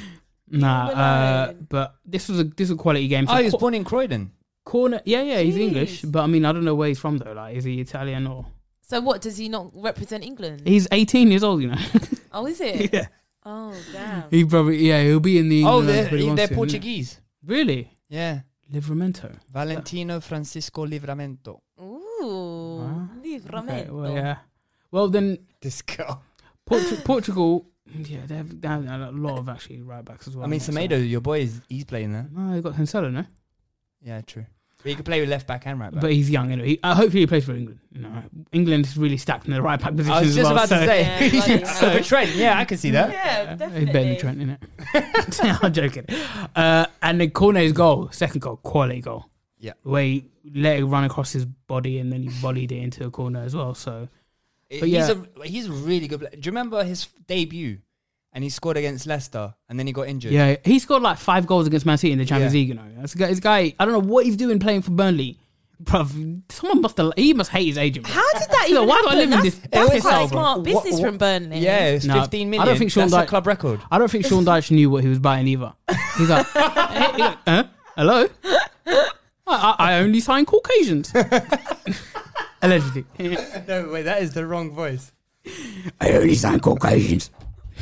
Nah, uh, but this was a this was a quality game. Oh, he was co- born in Croydon. corner. Yeah, yeah, he's Jeez. English, but I mean, I don't know where he's from though. Like, is he Italian or? So what, does he not represent England? He's eighteen years old, you know. Oh, is it? Yeah. Oh, damn. He probably yeah he'll be in the. Oh, England they're, but he wants they're to, yeah. Portuguese. Really? Yeah. Livramento. Valentino Francisco Livramento. Ooh, Huh? Livramento. Okay, well, yeah. Well, then This girl. Portu- Portugal. Yeah, they have, they have a lot of actually right backs as well. I mean, so- Semedo, your boy, is he's playing there. No, they got Cancelo, no. Yeah, true. But he could play with left back and right back. But he's young anyway. He, uh, hopefully, he plays for England. You know, England is really stacked in the right back position. I was as just well, about so- to say. Yeah, bloody so for Trent, yeah, I can see that. Yeah, He's definitely. better than Trent, innit? I'm joking. Uh, and then Cornet's goal, second goal, quality goal. Yeah. Where he let it run across his body and then he volleyed it into a corner as well. So, but he's yeah. a he's a really good player. Do you remember his debut? And he scored against Leicester, and then he got injured. yeah, he scored like five goals against Man City in the Champions Yeah. League. You know, this guy, this guy, I don't know what he's doing playing for Burnley. Bruv, someone must have, he must hate his agent. Bro. How did that So even why do I happen? live in That's, this that's piss quite hole, bro? smart business What- what- from Burnley. Yeah, it's No, fifteen I million. don't think Sean That's Dyche- a club record. I don't think Sean Dyche knew what he was buying either. He's like, hey, he's like huh? Hello? I, I, I only sign Caucasians. Allegedly. No, wait, that is the wrong voice. I only sign Caucasians.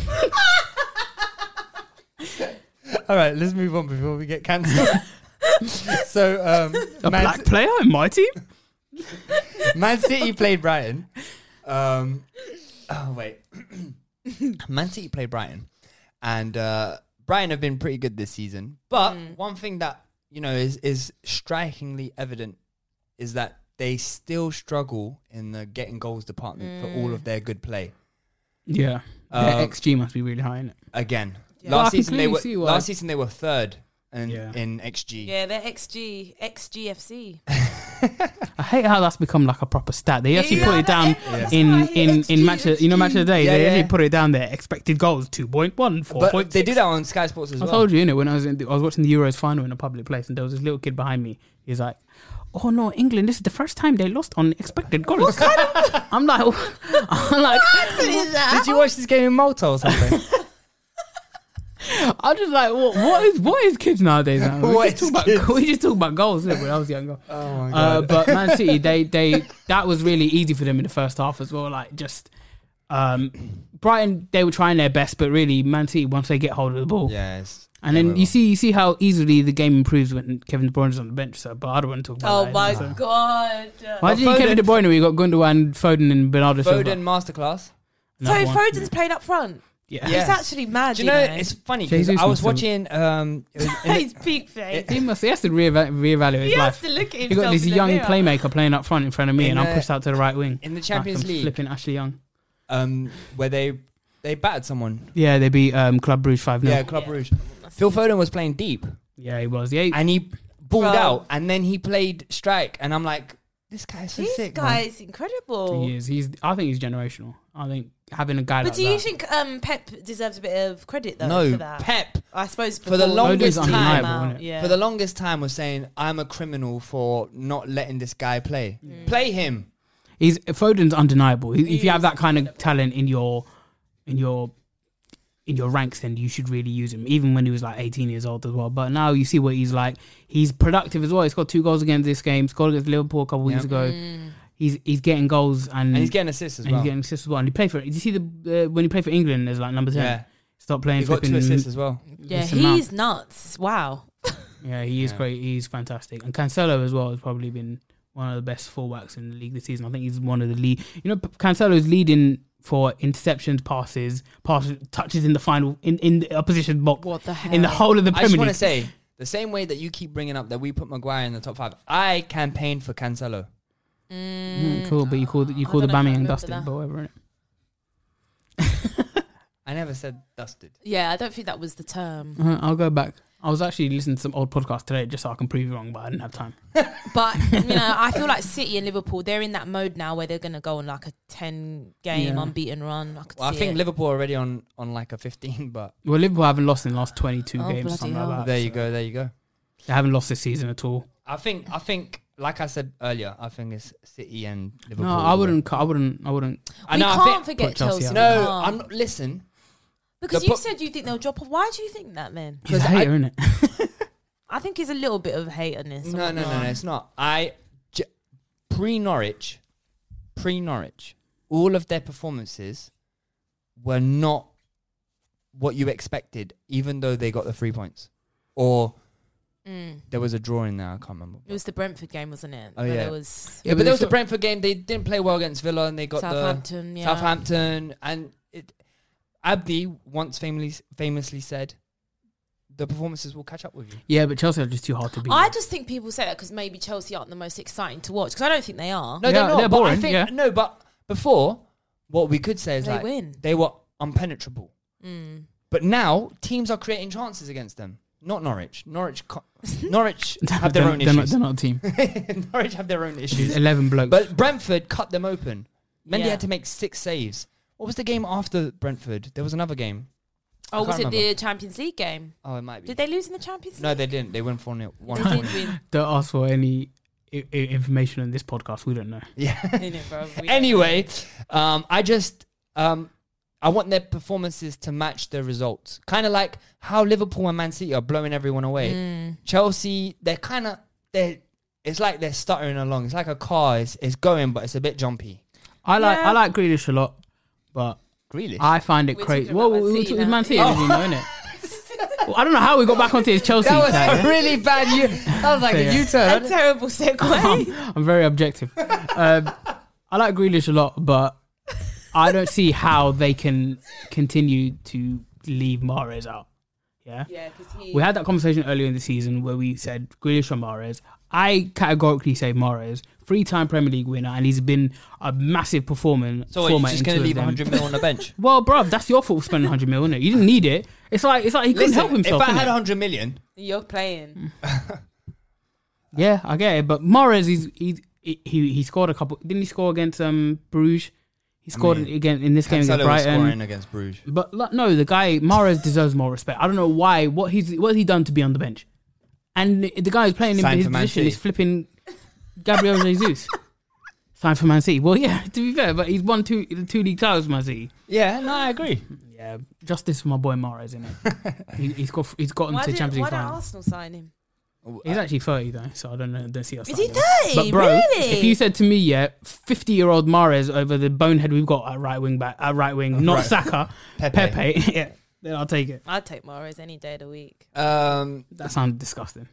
All right, let's move on before we get cancelled. so, um, A Man, black player in my team? Man City played Brighton. Um, oh wait, Man City played Brighton, and uh, Brighton have been pretty good this season. But one thing that you know is is strikingly evident is that they still struggle in the getting goals department for all of their good play. Yeah. Um, Their X G must be really high, innit? Again, Yeah. Well, I last season they completely were see why- last season they were third in, Yeah. in X G. Yeah, they're X G, X G F C. I hate how that's become like a proper stat. They actually Yeah, put it down that's in why I in hate in match of, you know match of the day. Yeah, they yeah. actually put it down there. Expected goals two point one, four But point they six. do that on Sky Sports as I well. told you, innit, when I was in the, I was watching the Euros final in a public place, and there was this little kid behind me. He's like, "Oh no, England! This is the first time they lost on expected goals." I'm like, I'm like, Did you watch this game in Malta or something? I'm just like, what, what is what is kids nowadays? Man? We, What just is talk kids? about, we just talk about goals innit, when I was younger. Oh my Uh, but Man City, they they that was really easy for them in the first half as well. Like just um, Brighton, they were trying their best, but really Man City once they get hold of the ball, Yes. and then you see you see how easily the game improves when Kevin De Bruyne is on the bench. So, but I don't want to talk about Oh that. my so. god. Why did you Foden- Kevin De Bruyne? We got Gundogan, Foden, and Bernardo Silva. Foden masterclass. So Another one. Foden's playing up front. Yeah. Yeah. It's actually mad. Do you know, it's funny because Jesus I was must watching. Um, it was in His peak face. He must. He has to reeva- reevaluate He his has life. to look at He himself got this in the young mirror. playmaker playing up front in front of me, In and I'm the- pushed out to the right wing. in the Like Champions I'm League, flipping Ashley Young. um, where they they battered someone. Yeah, they beat um, Club Brugge five nil. Yeah, Club Brugge. Phil Foden was playing deep, Yeah, he was. Yeah, and he balled Bro. out, and then he played strike, and I'm like, this guy's so This sick. guy man. is incredible. he is. He's. I think he's generational. I think having a guy But like do you that. think um, Pep deserves a bit of credit though No, for that? Pep I suppose for the before longest he came time- out, Undeniable, yeah. for the longest time was saying, I'm a criminal for not letting this guy play. Play him. He's Foden's undeniable. He- If He you have is that kind of talent in your in your in your ranks, then you should really use him. Even when he was like eighteen years old as well. But now you see what he's like. He's productive as well. He's got two goals against this game. Scored against Liverpool a couple weeks Yep. ago. Mm. He's he's getting goals and, And he's getting assists as and well. he's getting assists as well. And he played for. Did you see the uh, when he played for England as like number ten? Yeah. Stop playing. He's got two flipping- assists as well. Yeah, Mason Mount. he's nuts. Wow. Yeah, he is Yeah. great. He's fantastic. And Cancelo as well has probably been one of the best fullbacks in the league this season. I think he's one of the lead. You know, Cancelo's leading for interceptions, passes, passes, touches in the final in, in the opposition box. What the hell? In the whole of the I Premier just League. want to say, the same way that you keep bringing up that we put Maguire in the top five, I campaigned for Cancelo. Mm, cool, but you called you I called the don't know if I Bammy and remember dusted, that. but whatever. I never said dusted. Yeah, I don't think that was the term. Uh, I'll go back. I was actually listening to some old podcasts today just so I can prove you wrong, but I didn't have time. But you know, I feel like City and Liverpool, they're in that mode now where they're gonna go on like a ten game Yeah. unbeaten run. I could Well, I see think it. Liverpool are already on, on like a fifteen, but Well, Liverpool haven't lost in the last twenty-two Oh, games, bloody something hell. like that. there you so go, there you go. They haven't lost this season at all. I think, I think, like I said earlier, I think it's City and Liverpool. No, I wouldn't. cu- I wouldn't. I wouldn't. I we know, I can't think, forget Put Chelsea Chelsea. out. no, We can't. I'm not, listen, Because The you pro- said you think they'll drop off. Why do you think that, then? He's a hater, isn't it? I think he's a little bit of haterness. No, no, no, no, it's not. I j- pre Norwich, pre Norwich, all of their performances were not what you expected, even though they got the three points. Or Mm. there was a draw in there. I can't remember. It was the Brentford game, wasn't it? Oh Where yeah, there was yeah, but there was the Brentford game. They didn't play well against Villa, and they got Southampton, the yeah. Southampton. And it, Abdi once famously famously said, "The performances will catch up with you." Yeah, but Chelsea are just too hard to beat. I just think people say that because maybe Chelsea aren't the most exciting to watch. Because I don't think they are. No, Yeah, they're not. they're but I boring, think, yeah. No, but before, what we could say is They like win. they were unpenetrable. Mm. But now teams are creating chances against them. Not Norwich. Norwich. Co- Norwich have their They're- own they're issues. not- they're not a team. Norwich have their own issues. eleven blokes. But Brentford cut them open. Mendy Yeah. had to make six saves. What was the game after Brentford? There was another game. I Oh, was it can't the remember. Champions League game? Oh, it might be. Did they lose in the Champions League? No, they didn't. They went four nil. They did win. Don't ask for any I- I- information on this podcast. We don't know. Yeah. Innit, bro? We don't Anyway, um, I just um, I want their performances to match the results. Kind of like how Liverpool and Man City are blowing everyone away. Mm. Chelsea, they're kind of they. It's like they're stuttering along. It's like a car. It's, it's going, but it's a bit jumpy. I like Yeah. I like Grealish a lot, but Grealish. I find it We're crazy. talking Well, about we Man were City talking now. Man City, Oh. you know, innit? Well, I don't know how we got back onto his Chelsea. That was tag, a yeah? really bad. U- that was like So, a yeah. A U-turn. terrible segue. I'm very objective. Um, I like Grealish a lot, but I don't see how they can continue to leave Mahrez out. Yeah. yeah, because he. We had that conversation earlier in the season where we said Grealish or Mahrez. I categorically say Mahrez, three-time Premier League winner, and he's been a massive performer. So what, you're performer just in going two to of leave them. one hundred mil on the bench? Well, bruv, that's your fault for spending one hundred mil, innit? You didn't need it. It's like it's like he couldn't Listen, help himself. if I innit? had one hundred million, You're playing. Yeah, I get it. But Mahrez, he's, he's, he he he scored a couple. Didn't he score against um Bruges? He scored mean, again in this game against Cancelo was Brighton. scoring against Bruges. But like, no, the guy Mahrez deserves more respect. I don't know why. What he's what has he done to be on the bench? And the, the guy who's playing in Signed his for Man position City. is flipping Gabriel Jesus. Signed for Man City. Well, yeah, to be fair, but he's won two two league titles for Man City. Yeah, no, I agree. Yeah, justice for my boy Mahrez, innit? he, he's got he's gotten Why, to did, Champions why League don't final. Arsenal sign him? He's actually thirty though, so I don't know. Don't see us. Is signing he him. thirty? But bro, Really? if you said to me, yeah, fifty-year-old Mahrez over the bonehead we've got at right wing back, at right wing, not Right. Saka, Pepe. Pepe, yeah, then I'll take it. I'd take Mahrez any day of the week. Um, That sounds disgusting.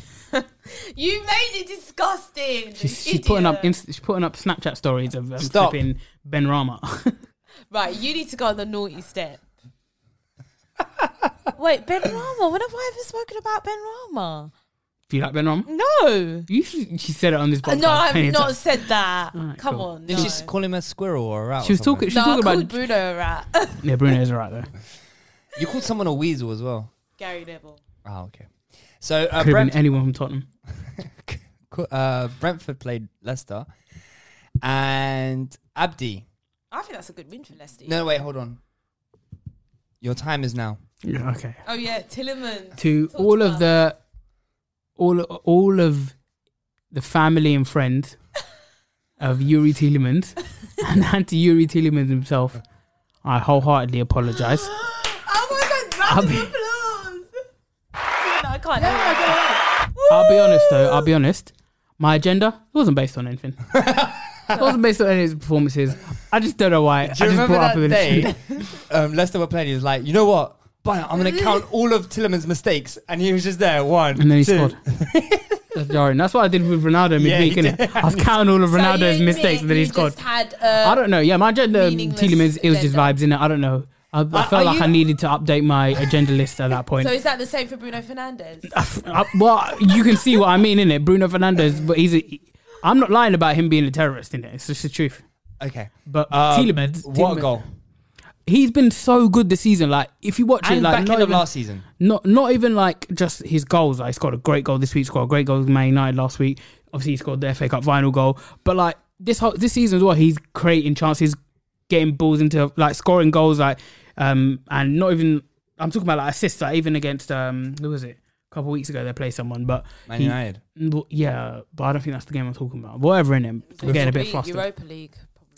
You made it disgusting. She's, you she's putting up idiot. inst- she's putting up Snapchat stories of um, Stop. flipping Ben Rama. Right, you need to go on the naughty step. Wait, Ben Rama? When have I ever spoken about Ben Rama? Do you like Ben Rama? No. You she said it on this Uh, podcast. No, I've plenty of not times. said that. Alright, Come cool. on. did no. she s- call him a squirrel or a rat? She or was talking. something? She was No, I talking called about. Bruno a rat. Yeah, Bruno is alright though. You called someone a weasel as well. Gary Neville. Oh, okay. So uh, Could have been Brent- anyone from Tottenham. uh, Brentford played Leicester, and Abdi. I think that's a good win for Leicester. No, wait, hold on. Your time is now. Yeah, okay. Oh yeah, Tillerman. To Talk all to of us. the, all all of the family and friends of Yuri Tielemans and, and to Yuri Tielemans himself, I wholeheartedly apologise. Oh my god, I'll round of be- applause. No, I can't. Yeah, I'll be honest though. I'll be honest. My agenda it wasn't based on anything. It wasn't based on any of his performances. I just don't know why. I Do you just remember brought up that an day? agenda. um, Leicester were playing. He was like, you know what? But I'm going to count all of Tillerman's mistakes, and he was just there. One, And then he two. scored. That's jarring. That's what I did with Ronaldo Yeah, midweek, he innit? did. I was counting all of So Ronaldo's you mistakes, and then he you scored. Just had, uh, I don't know. Yeah, my agenda, meaningless Tielemans, it was just agenda. vibes in it. I don't know. I, I Are- felt are like you- I needed to update my agenda list at that point. So is that the same for Bruno Fernandes? Uh, well, you can see what I mean in it. Bruno Fernandes, but he's. A, I'm not lying about him being a terrorist in it. It's just the truth. Okay. But Um, Tielemans, what Tielemans- a goal. He's been so good this season. Like if you watch And it, like back not end of even, last season. not not even like just his goals. Like he scored a great goal this week. Scored a great goal with Man United last week. Obviously, he scored the F A Cup final goal. But like this whole this season as well, he's creating chances, getting balls into like scoring goals. Like um and not even I'm talking about like assists. Like even against um who was it? A couple of weeks ago they played someone, but Man he- United. well, yeah, but I don't think that's the game I'm talking about. Whatever in him, I'm getting a bit League, flustered. Europa League, probably.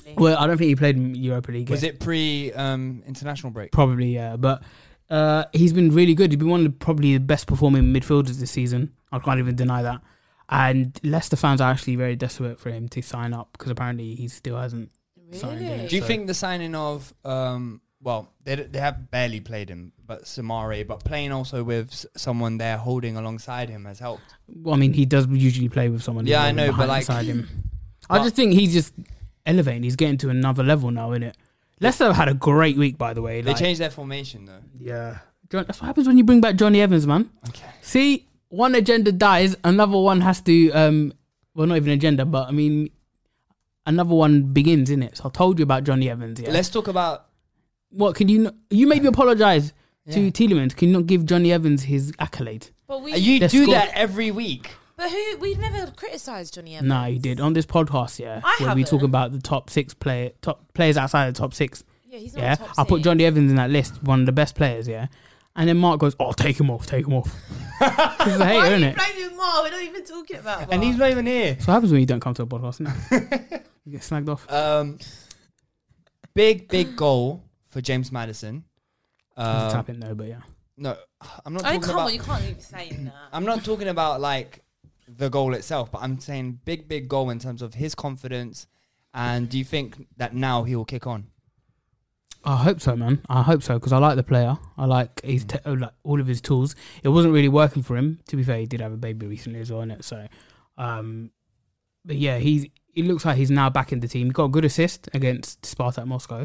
Well, I don't think he played in Europa League. Was yet. it pre um, international break? Probably, yeah. But uh, he's been really good. He's been one of the, probably the best performing midfielders this season. I can't even deny that. And Leicester fans are actually very desperate for him to sign up because apparently he still hasn't Really? signed yet. Do you So- think the signing of, um, well, they they have barely played him, but Samari, but playing also with s- someone there holding alongside him has helped? Well, I mean, he does usually play with someone. Yeah, who's I know, but behind- like- beside him. but- I just think he's just elevating. He's getting to another level now, isn't it? Leicester have had a great week, by the way. They like- changed their formation though. Yeah, John, that's what happens when you bring back Johnny Evans, man. Okay. See, one agenda dies, another one has to. Um, well, not even agenda, but I mean, another one begins, innit? So I told you about Johnny Evans. Yeah. Let's talk about. What can you? Not, you made me apologise to Yeah. Tielemans. Can you not give Johnny Evans his accolade? But we, You Let's do go. that every week. but who we've never criticised Johnny Evans. No, you did on this podcast. Yeah, I where we talk haven't. about the top six player, top players outside the top six. Yeah, he's not Yeah, top I put six. Johnny Evans in that list, one of the best players. Yeah, and then Mark goes, "Oh, take him off, take him off." He's a Why hater, are isn't you it? blaming Mark? We're not even talking about Mark. And he's not even here. So what happens when you don't come to a podcast? No? You get snagged off. Um, big, big goal for James Maddison. Um, Tap in though, but yeah. no, I'm not I mean, talking come about. on, you can't keep saying that. I'm not talking about like the goal itself, but I'm saying big, big goal in terms of his confidence. And do you think that now he will kick on? I hope so, man. I hope so because I like the player. I like his te- uh, like all of his tools. It wasn't really working for him. To be fair, he did have a baby recently as well, innit? So, um, but yeah, he's. It looks like he's now back in the team. He got a good assist against Spartak Moscow,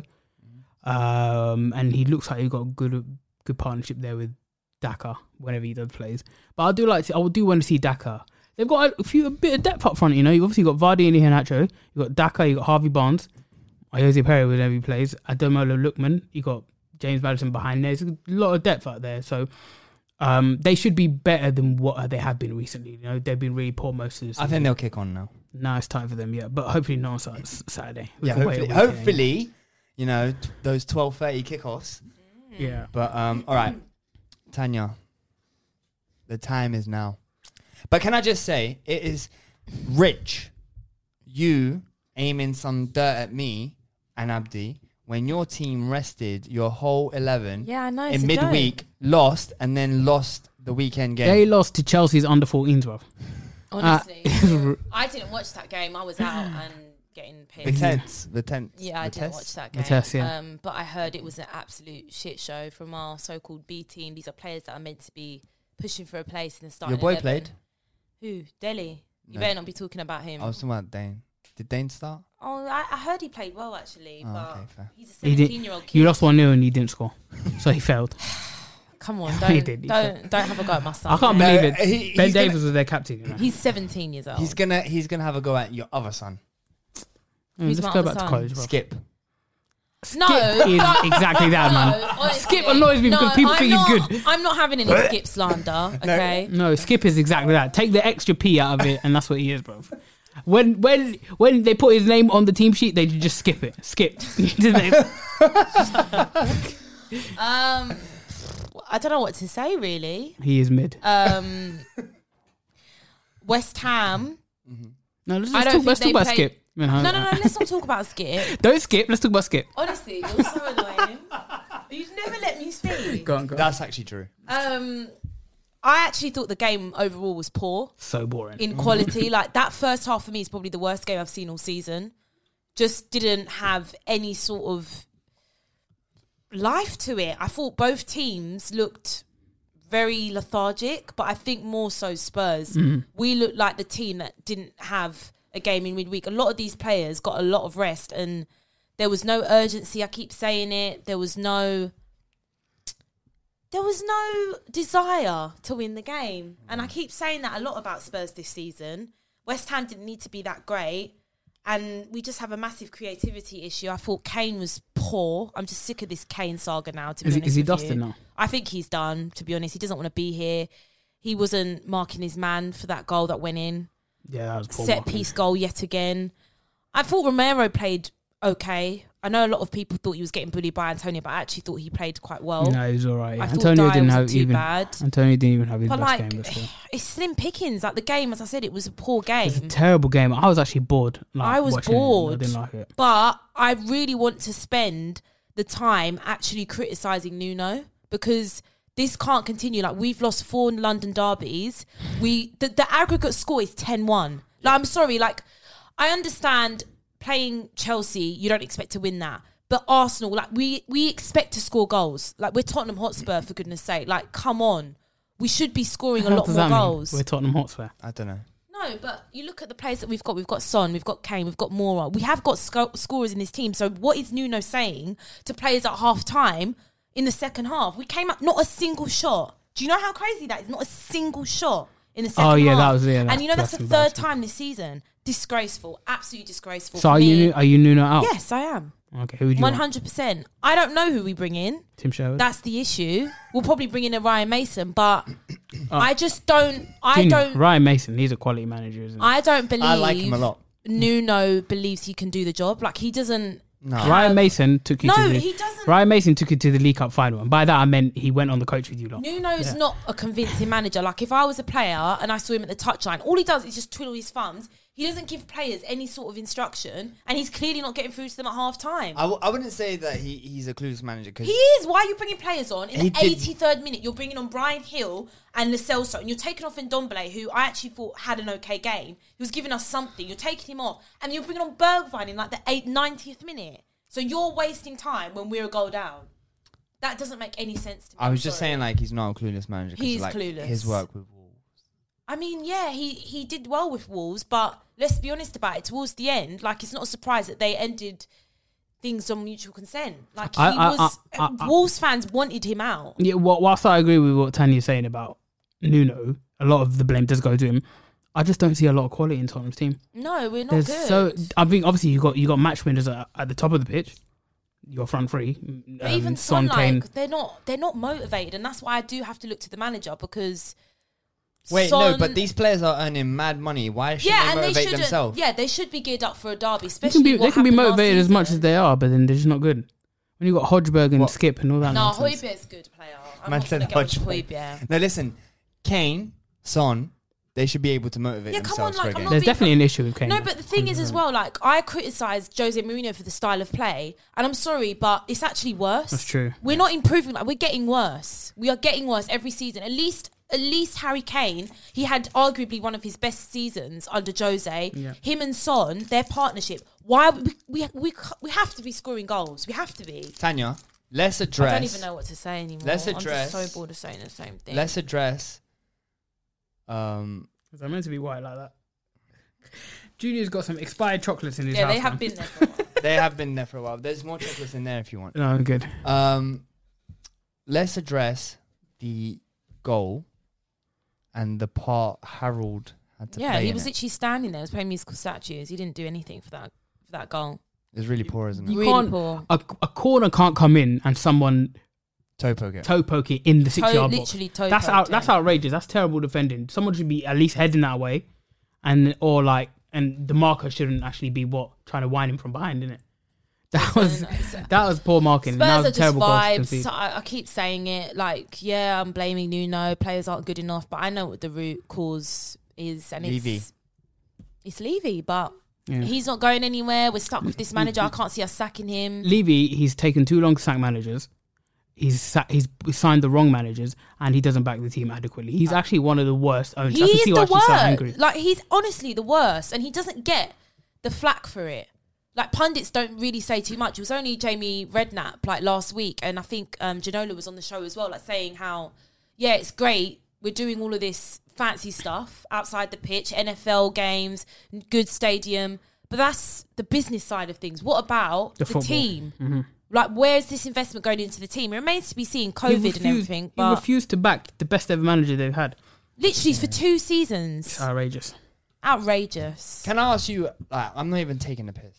um, and he looks like he got a good good partnership there with Daka whenever he does plays. But I do like. To, I do want to see Daka. They've got a few a bit of depth up front. You know, you obviously got Vardy and Iheanacho. You got Daka. You got Harvey Barnes. Jose Perry whenever he plays. Ademola Lookman. You got James Maddison behind there. There's a lot of depth out there. So um, they should be better than what they have been recently. You know, they've been really poor most of the season. I think they'll kick on now. Now it's time for them, yeah. But hopefully not on Sat- Saturday. We Yeah, can wait a hopefully, week, yeah, hopefully you know, t- those twelve thirty kickoffs. Yeah. But, um, all right, Tanya, the time is now. But can I just say, it is rich, you aiming some dirt at me and Abdi when your team rested your whole eleven Yeah, I know. It's in a joke. midweek, lost, and then lost the weekend game. They lost to Chelsea's under fourteens, bro. Honestly, Uh, I didn't watch that game. I was out and getting the pissed. tenth, the tenth. Yeah, I the didn't test. watch that The game. test, yeah. Um, but I heard it was an absolute shit show from our so-called B team. These are players that are meant to be pushing for a place in the starting Your boy eleven. played? Who? Delhi. You No. better not be talking about him. I was talking about Dane. Did Dane start? Oh, I, I heard he played well actually, Oh, but okay, fair. he's a He did. seventeen-year-old kid. You lost one nil and you didn't score, so he failed. Come on, He don't did, he don't don't have a go at my son. I can't man. believe it. he- Ben he's gonna- Davies was their captain. You know? He's seventeen years old. He's gonna he's gonna have a go at your other son. Mm, Who's let's my go other back to son? college, bro. Skip. No, Skip is exactly that, man. Honestly, Skip annoys me because people I'm think not, he's good. I'm not having any skip slander. Okay. No, Skip is exactly that. Take the extra P out of it, and that's what he is, bro. When when when they put his name on the team sheet, they just skip it. Skip. Um, I don't know what to say really. He is mid. Um, West Ham. No, let's, I let's don't talk, think let's talk they about play- Skip. No, no, no. Let's not talk about Skip. Don't skip. Let's talk about Skip. Honestly, you're so annoying. You've never let me speak. Go on, go on. That's actually true. Um, I actually thought the game overall was poor So boring. in quality. Like that first half for me is probably the worst game I've seen all season. Just didn't have any sort of life to it. I thought both teams looked very lethargic, but I think more so Spurs. Mhm. We looked like the team that didn't have a game in midweek. A lot of these players got a lot of rest and there was no urgency. I keep saying it. There was no... There was no desire to win the game. And I keep saying that a lot about Spurs this season. West Ham didn't need to be that great. And we just have a massive creativity issue. I thought Kane was poor. I'm just sick of this Kane saga now, to be Is he- honest is he with dusted you. now? I think he's done, to be honest. He doesn't want to be here. He wasn't marking his man for that goal that went in. Yeah, that was poor Set marking. piece goal yet again. I thought Romero played okay. I know a lot of people thought he was getting bullied by Antonio, but I actually thought he played quite well. No, he was all right. I Yeah. thought Antonio Dyer didn't wasn't have too even. bad. Antonio didn't even have his But best like, game. But still. it's slim pickings. Like the game, as I said, it was a poor game. It's a terrible game. I was actually bored. Like, I was watching it. bored. I didn't like it. But I really want to spend the time actually criticising Nuno because this can't continue. Like, we've lost four London derbies. We the, the aggregate score is ten one. Like, I'm sorry. Like, I understand playing Chelsea, you don't expect to win that. But Arsenal, like, we, we expect to score goals. Like, we're Tottenham Hotspur, for goodness sake. Like, come on. We should be scoring a What lot does more that mean? goals. We're Tottenham Hotspur. I don't know. No, but you look at the players that we've got. We've got Son, we've got Kane, we've got Moura. We have got sco- scorers in this team. So what is Nuno saying to players at half time in the second half? We came up, not a single shot. Do you know how crazy that is? Not a single shot in the second half. Oh, yeah, that was- yeah, And that's- you know, that's, that's the third embarrassing. time this season. Disgraceful. Absolutely disgraceful. So for are me. you are you Nuno out? Yes, I am. Okay, who would you One want? hundred percent. I don't know who we bring in. Tim Sherwood? That's the issue. We'll probably bring in a Ryan Mason, but Oh. I just don't. I Junior, don't. Ryan Mason, he's a quality manager, isn't he? I don't believe. I like him a lot. Nuno believes he can do the job. Like, he doesn't. No. Ryan Mason took you No, to the he doesn't. Ryan Mason took you to the League Cup final, and by that I meant he went on the coach with you lot. Nuno's Yeah. not a convincing manager. Like, if I was a player and I saw him at the touchline, all he does is just twiddle his thumbs. He doesn't give players any sort of instruction, and he's clearly not getting through to them at half time. I, w- I wouldn't say that he, he's a clueless manager because He is. Why are you bringing players on? In He the did- eighty-third minute, you're bringing on Brian Hill and Lo Celso, and you're taking off Ndombele, who I actually thought had an okay game. He was giving us something. You're taking him off, and you're bringing on Bergwijn in like the eight, ninetieth minute. So you're wasting time when we're a goal down. That doesn't make any sense to me. I was I'm just sorry. saying like he's not a clueless manager. 'cause, He's like, clueless. His work with Wolves. I mean, yeah, he, he did well with Wolves, but let's be honest about it. Towards the end, like, it's not a surprise that they ended things on mutual consent. Like, he I- I- was... I- I- Wolves fans wanted him out. Yeah, well, whilst I agree with what Tanya's saying about Nuno, a lot of the blame does go to him. I just don't see a lot of quality in Tottenham's team. No, we're not There's good. so I think obviously you got you got match winners at, at the top of the pitch. Your front three, But um, even Son, Son, Kane. like, they're not they're not motivated, and that's why I do have to look to the manager because Wait, Son, no, but these players are earning mad money. Why should yeah, they and they motivate should themselves? yeah they should be geared up for a derby. They Especially can be what they can be happened last motivated as much season. as they are, but then they're just not good. When you got Hodgberg and What? Skip and all that. No, nonsense. Højbjerg's good player. I'm Man not said gonna go with Hodgberg. Højbjerg. No, listen, Kane, Son, they should be able to motivate Yeah, come on, themselves like, for a I'm game. not There's being- definitely an issue with Kane. No, but the thing is as well, like, I criticised Jose Mourinho for the style of play, and I'm sorry, but it's actually worse. That's true. We're not improving. Like, we're getting worse. We are getting worse every season. At least, at least Harry Kane, he had arguably one of his best seasons under Jose. Yeah. Him and Son, their partnership. Why we we we we have to be scoring goals. We have to be. Tanya, let's address. I don't even know what to say anymore. Let's I'm address- just so bored of saying the same thing. Let's address. Um, Was I meant to be white like that? Junior's got some expired chocolates in his yeah, house. they have man. been there for a while. they have been there for a while. There's more chocolates in there if you want. No, I'm good. Um, let's address the goal and the part Harold had to Yeah, play he in was it. literally standing there. He was playing musical statues. He didn't do anything for that for that goal. It's really poor, isn't it? You Really can't. poor. A, a corner can't come in and someone Toe poke it. toe poke it in the six Toe- yard box. literally toe That's poked out, that's him. outrageous. That's terrible defending. Someone should be at least heading that way, and or like, and the marker shouldn't actually be what trying to wind him from behind, innit? That was that was poor marking. and that Spurs was are a just terrible goal to vibes. concede. I, I keep saying it. Like, yeah, I'm blaming Nuno. Players aren't good enough, but I know what the root cause is, and Levy. it's it's Levy. But Yeah. he's not going anywhere. We're stuck with this manager. I can't see us sacking him. Levy, he's taken too long to sack managers. He's sa- he's signed the wrong managers, and he doesn't back the team adequately. He's actually one of the worst owners. He I can is see the why she's so angry. worst. Like, he's honestly the worst, and he doesn't get the flack for it. Like, pundits don't really say too much. It was only Jamie Redknapp, like, last week, and I think um, Ginola was on the show as well, like, saying how, yeah, it's great. We're doing all of this fancy stuff outside the pitch, N F L games, good stadium, but that's the business side of things. What about The the, football. team? Mm-hmm. Like, where's this investment going into the team? It remains to be seen, COVID He and refused- everything, He but refused to back the best ever manager they've had. literally for two seasons. It's outrageous. Outrageous. Can I ask you? Like, I'm not even taking the piss.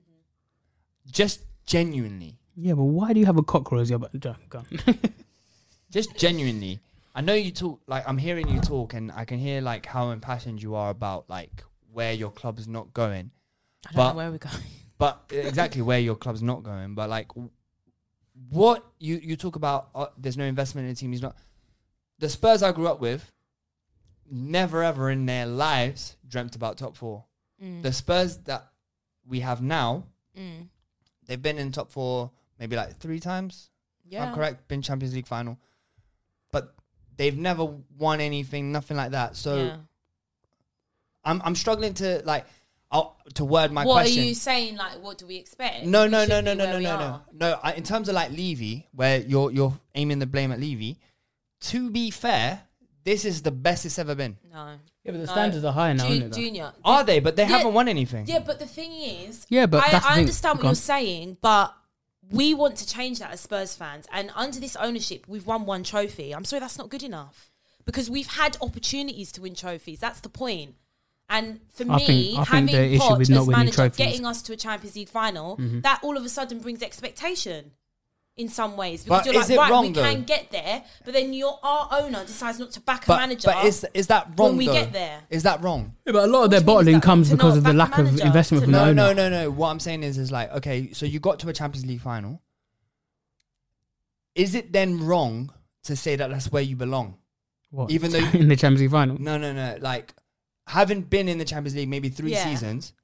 Just genuinely, Yeah, but why do you have a cockroach? Yeah, but go on. just genuinely. I know you talk. Like, I'm hearing you talk, and I can hear like how impassioned you are about like where your club's not going. I don't But know where we're going. but exactly where your club's not going. But like, what you you talk about? Uh, there's no investment in the team. He's not. The Spurs I grew up with, never ever in their lives dreamt about top four. Mm. The Spurs that we have now, Mm. they've been in top four maybe like three times. If Yeah. I'm correct. Been Champions League final, but they've never won anything, nothing like that. So Yeah. I'm I'm struggling to like I'll, to word my what question. are you saying? Like, what do we expect? No, We no, should no, be no, no, where no, we no, are. no. No, I, in terms of like Levy, where you're you're aiming the blame at Levy. To be fair, this is the best it's ever been. No. Yeah, but the No. standards are higher now, Ju- isn't it, though? Junior. Are they? But they Yeah. haven't won anything. Yeah, but the thing is, Yeah, but I, that's the I thing. understand what Go on. you're saying, but we want to change that as Spurs fans. And under this ownership, we've won one trophy. I'm sorry, that's not good enough because we've had opportunities to win trophies. That's the point. And for I me, think- I think having the issue Poch with not as winning manager, trophies- getting us to a Champions League final, Mhm. that all of a sudden brings expectation. In some ways, because But you're is like, it right, wrong, we though? can get there, but then your our owner decides not to back a But manager. but is is that wrong when we though? get there? Is that wrong? Yeah, but a lot of their bottling comes to because not of the back a lack of manager? investment To from the No, owner. no, no, no. What I'm saying is, is like, okay, so you got to a Champions League final. Is it then wrong to say that that's where you belong? What? Even though in the Champions League final. No, no, no. Like, having been in the Champions League maybe three Yeah. seasons,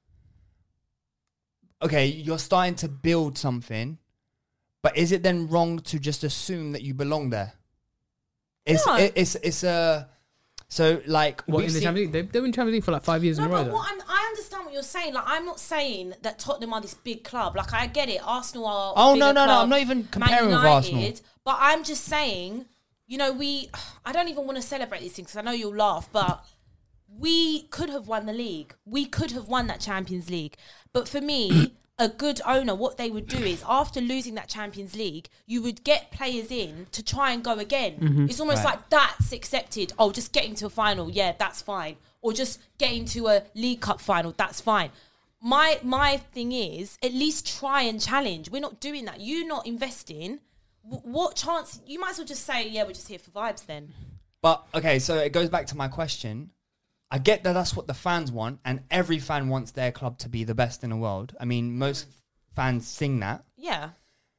okay, you're starting to build something, but is it then wrong to just assume that you belong there? It's No. it, it's it's a so like What we've in the seen- Champions League? They've, they've been Champions League for like five years No, in a row. but Though. what I'm, I understand what you're saying. Like, I'm not saying that Tottenham are this big club. Like, I get it. Arsenal are. Oh, a no, bigger no, no, club, I'm not even Man comparing with United, Arsenal. But I'm just saying, you know, we. I don't even want to celebrate these things because I know you'll laugh, but we could have won the league. We could have won that Champions League. But for me, a good owner, what they would do is after losing that Champions League, you would get players in to try and go again. Mhm. It's almost Right. like that's accepted. Oh, just getting to a final, yeah, that's fine. Or just getting to a League Cup final, that's fine. My my thing is, at least try and challenge. We're not doing that. You're not investing. W- what chance? You might as well just say, yeah, we're just here for vibes then. But okay, so it goes back to my question. I get that that's what the fans want, and every fan wants their club to be the best in the world. I mean, most fans sing that. Yeah.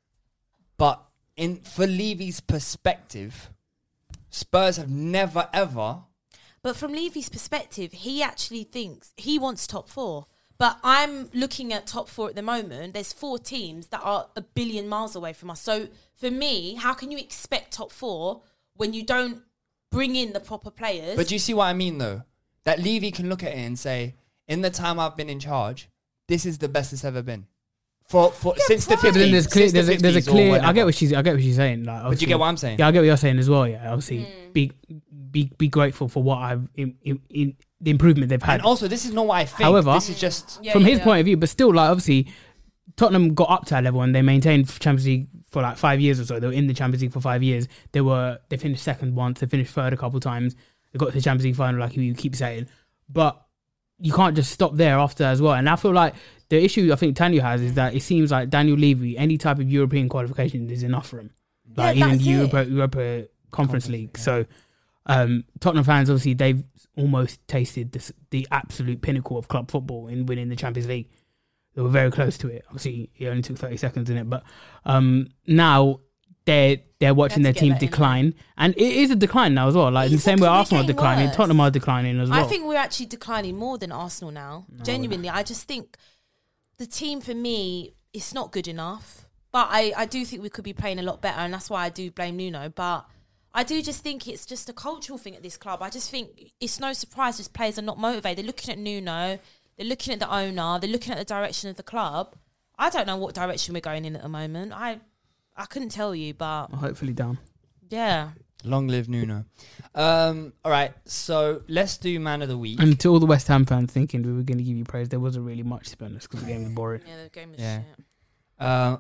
But in for Levy's perspective, Spurs have never ever. But from Levy's perspective, he actually thinks he wants top four. But I'm looking at top four at the moment. There's four teams that are a billion miles away from us. So for me, how can you expect top four when you don't bring in the proper players? But do you see what I mean, though? That Levy can look at it and say, in the time I've been in charge, this is the best it's ever been. For for since the Yeah, but then fifties. there's clear. since the There's a, there's a fifties or clear. I whenever. get what she's. I get what she's saying. Like, But do you obviously- get what I'm saying? Yeah, I get what you're saying as well. Yeah, obviously, Hmm. be be be grateful for what I've in, in, in the improvement they've had. And also, this is not what I think. However, this is just from his point of view, but still, like obviously, Tottenham got up to that level and they maintained Champions League for like five years or so. They were in the Champions League for five years. They were they finished second once. They finished third a couple of times. They got to the Champions League final, like you keep saying. But you can't just stop there after as well. And I feel like the issue I think Tanya has is that it seems like Daniel Levy, any type of European qualification is enough for him. Like Yeah, even that's the it. Europa, Europa Conference League. So um, Tottenham fans, obviously, they've almost tasted this, the absolute pinnacle of club football in winning the Champions League. They were very close to it. Obviously, it only took thirty seconds in it. But um, now they're they're watching their Let's get team that in. decline. And it is a decline now as well. Like in the same way we're Arsenal are getting declining, worse. Tottenham are declining as well. I think we're actually declining more than Arsenal now. Genuinely, I just think the team for me is not good enough. But I, I do think we could be playing a lot better, and that's why I do blame Nuno. But I do just think it's just a cultural thing at this club. I just think it's no surprise just players are not motivated. They're looking at Nuno, they're looking at the owner, they're looking at the direction of the club. I don't know what direction we're going in at the moment. I I couldn't tell you, but Hopefully down. yeah. long live Nuno. Um, all right, so let's do man of the week. And to all the West Ham fans thinking we were going to give you praise, there wasn't really much to be honest because the game was boring. Yeah, the game was Yeah. shit. Uh,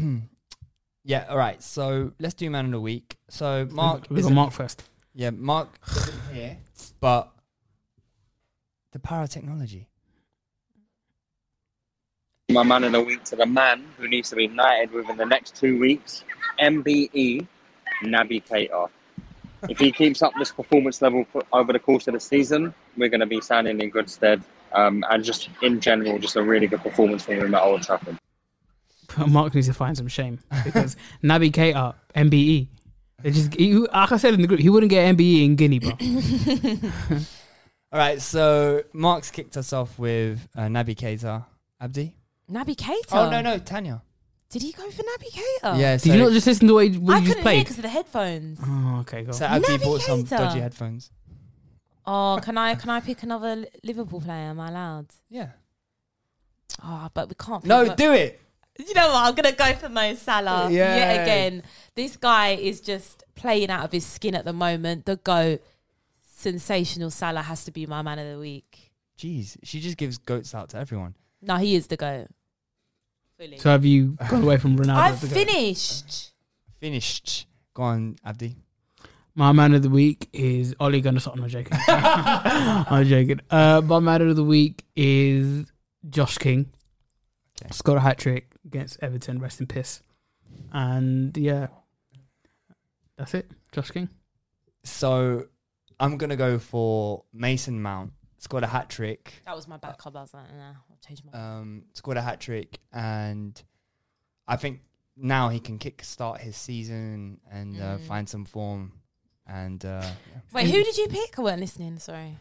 yeah, all right. So let's do man of the week. So Mark, We got isn't- Mark first. Yeah, Mark isn't here, but the power of technology. My man of the week to the man who needs to be knighted within the next two weeks, M B E, Naby Keita. If he keeps up this performance level for, over the course of the season, we're going to be standing in good stead Um, and just in general, just a really good performance from him at Old Trafford. Mark needs to find some shame because Naby Keita, M B E. They just, he, like I said in the group, he wouldn't get M B E in Guinea, bro. All right, so Mark's kicked us off with uh, Naby Keita. Abdi? Naby Keita? Oh, no, no, Tanya. Did he go for Naby Keita? Yeah, Did you not just listen to what he, what I he just couldn't played? hear because of the headphones. Oh, okay, go. So Abdi Naby bought some Keita. dodgy headphones. Oh, can I can I pick another Li- Liverpool player? Am I allowed? Yeah. Oh, but we can't. Pick No, Mo- do it. You know what? I'm gonna go for Mo Salah. Yeah. Yet again, this guy is just playing out of his skin at the moment. The GOAT, sensational Salah has to be my man of the week. Jeez, she just gives goats out to everyone. No, he is the GOAT. Fully. So have you gone away from Ronaldo? I've to go? finished. Finished. Go on, Abdi. My man of the week is Oli Gunnar. I'm not joking. I'm joking. Uh, my man of the week is Josh King. Okay. Scored a hat trick against Everton. Rest in piss. And yeah, that's it. Josh King. So I'm gonna go for Mason Mount. Scored a hat trick. That was my backup. I was like, nah, I'll change my. Um, scored a hat trick, and I think now he can kick start his season and uh, Mm. find some form. And uh, yeah. Wait, who did you pick? I weren't listening. Sorry.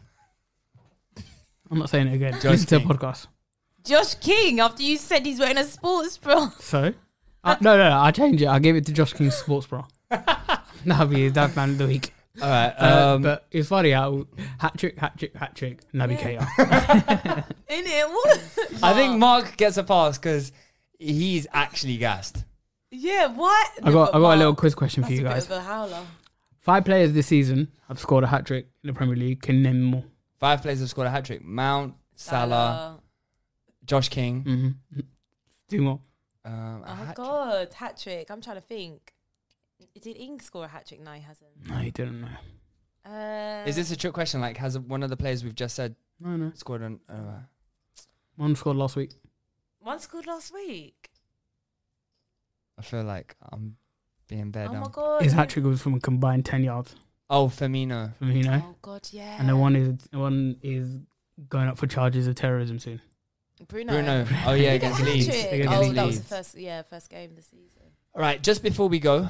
I'm not saying it again. Josh Listen to King. the podcast. Josh King. After you said he's wearing a sports bra. So, uh, no, no, no. I changed it. I gave it to Josh King's sports bra. That'll be his dad man of the week. All right, Uh, um, but it's funny how hat trick, hat trick, hat trick, Naby Keita. In it, what? I think Mark gets a pass because he's actually gassed. Yeah, what? I got, I got a little quiz question for That's you a bit guys. of a howler. Five players this season have scored a hat trick in the Premier League. Can you name them more? Five players have scored a hat trick: Mount, Salah, Josh King. Mm-hmm. Two more. Um, a Oh hat God, hat trick. I'm trying to think. Did Ings score a hat trick? No, he hasn't. No, you didn't know. Uh, Is this a trick question? Like, has one of the players we've just said No, no. scored an? Uh, One scored last week. one scored last week? I feel like I'm being bare Oh down. my God. His hat trick was from a combined ten yards. Oh, Firmino. From you know. Oh God, yeah. And the one is one is going up for charges of terrorism soon. Bruno. Bruno. Oh yeah, against Hat Leeds. trick. Against Oh, Against that was Leeds. the first. Yeah, first game of the season. All right, just before we go,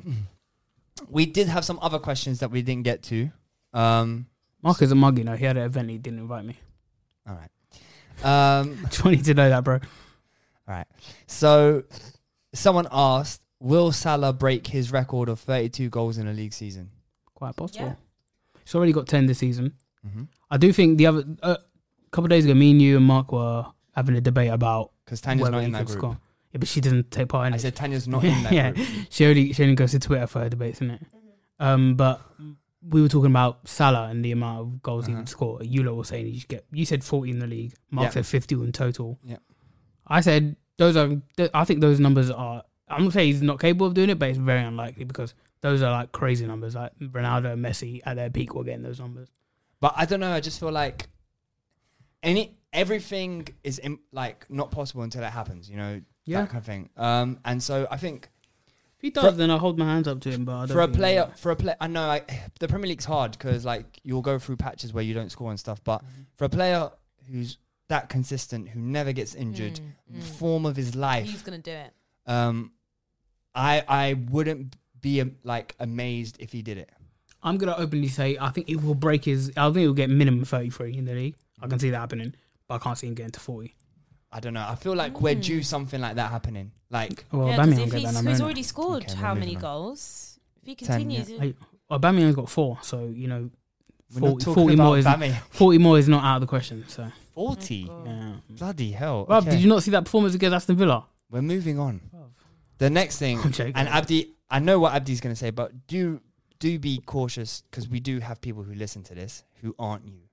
we did have some other questions that we didn't get to. Um, Mark is a mug, you know. He had an event. He didn't invite me. all right. Um, Just wanted to know that, bro. all right. So, someone asked, will Salah break his record of thirty-two goals in a league season? Quite possible. Yeah. He's already got ten this season. Mm-hmm. I do think the other a uh, couple of days ago, me and you and Mark were having a debate about Because Tanya's whether not he in that could group. score. Yeah, but she doesn't take part in I it. said Tanya's not in that yeah, group. she only she only goes to Twitter for her debates, isn't it? Mm-hmm. Um, but we were talking about Salah and the amount of goals he Uh-huh. would score. You lot were saying he should get. You said forty in the league. Mark Yeah. said fifty in total. Yeah. I said those are. th- I think those numbers are. I'm not saying he's not capable of doing it, but it's very unlikely because those are like crazy numbers. Like Ronaldo and Messi at their peak were getting those numbers. But I don't know. I just feel like any everything is im- like not possible until it happens. You know, Yeah. that kind of thing. Um, and so I think If he does, For- then I'll hold my hands up to him. But I don't for a think he player, will. for a player, I know like, the Premier League's hard because like you'll go through patches where you don't score and stuff. But Mm-hmm. for a player who's that consistent, who never gets injured, Mm, mm. form of his life, He's gonna do it. um, I I wouldn't be um, like amazed if he did it. I'm gonna openly say I think it will break his. I think he'll get minimum thirty-three in the league. I can see that happening, but I can't see him getting to forty. I don't know. I feel like we're due something like that happening. Like, Well, Yeah, 'cause Aubameyang if will get he's, that number. he's innit? already scored Okay, how we're many moving on. goals? If he Ten, continues, yeah. it- I- Aubameyang's got four, so you know, we're not forty, talking forty about more is Aubameyang. forty more is not out of the question. So forty. yeah. Bloody hell. Rob, Okay. did you not see that performance against Aston Villa? We're moving on. The next thing, I'm joking. and Abdi, I know what Abdi's going to say, but do do be cautious because we do have people who listen to this who aren't you.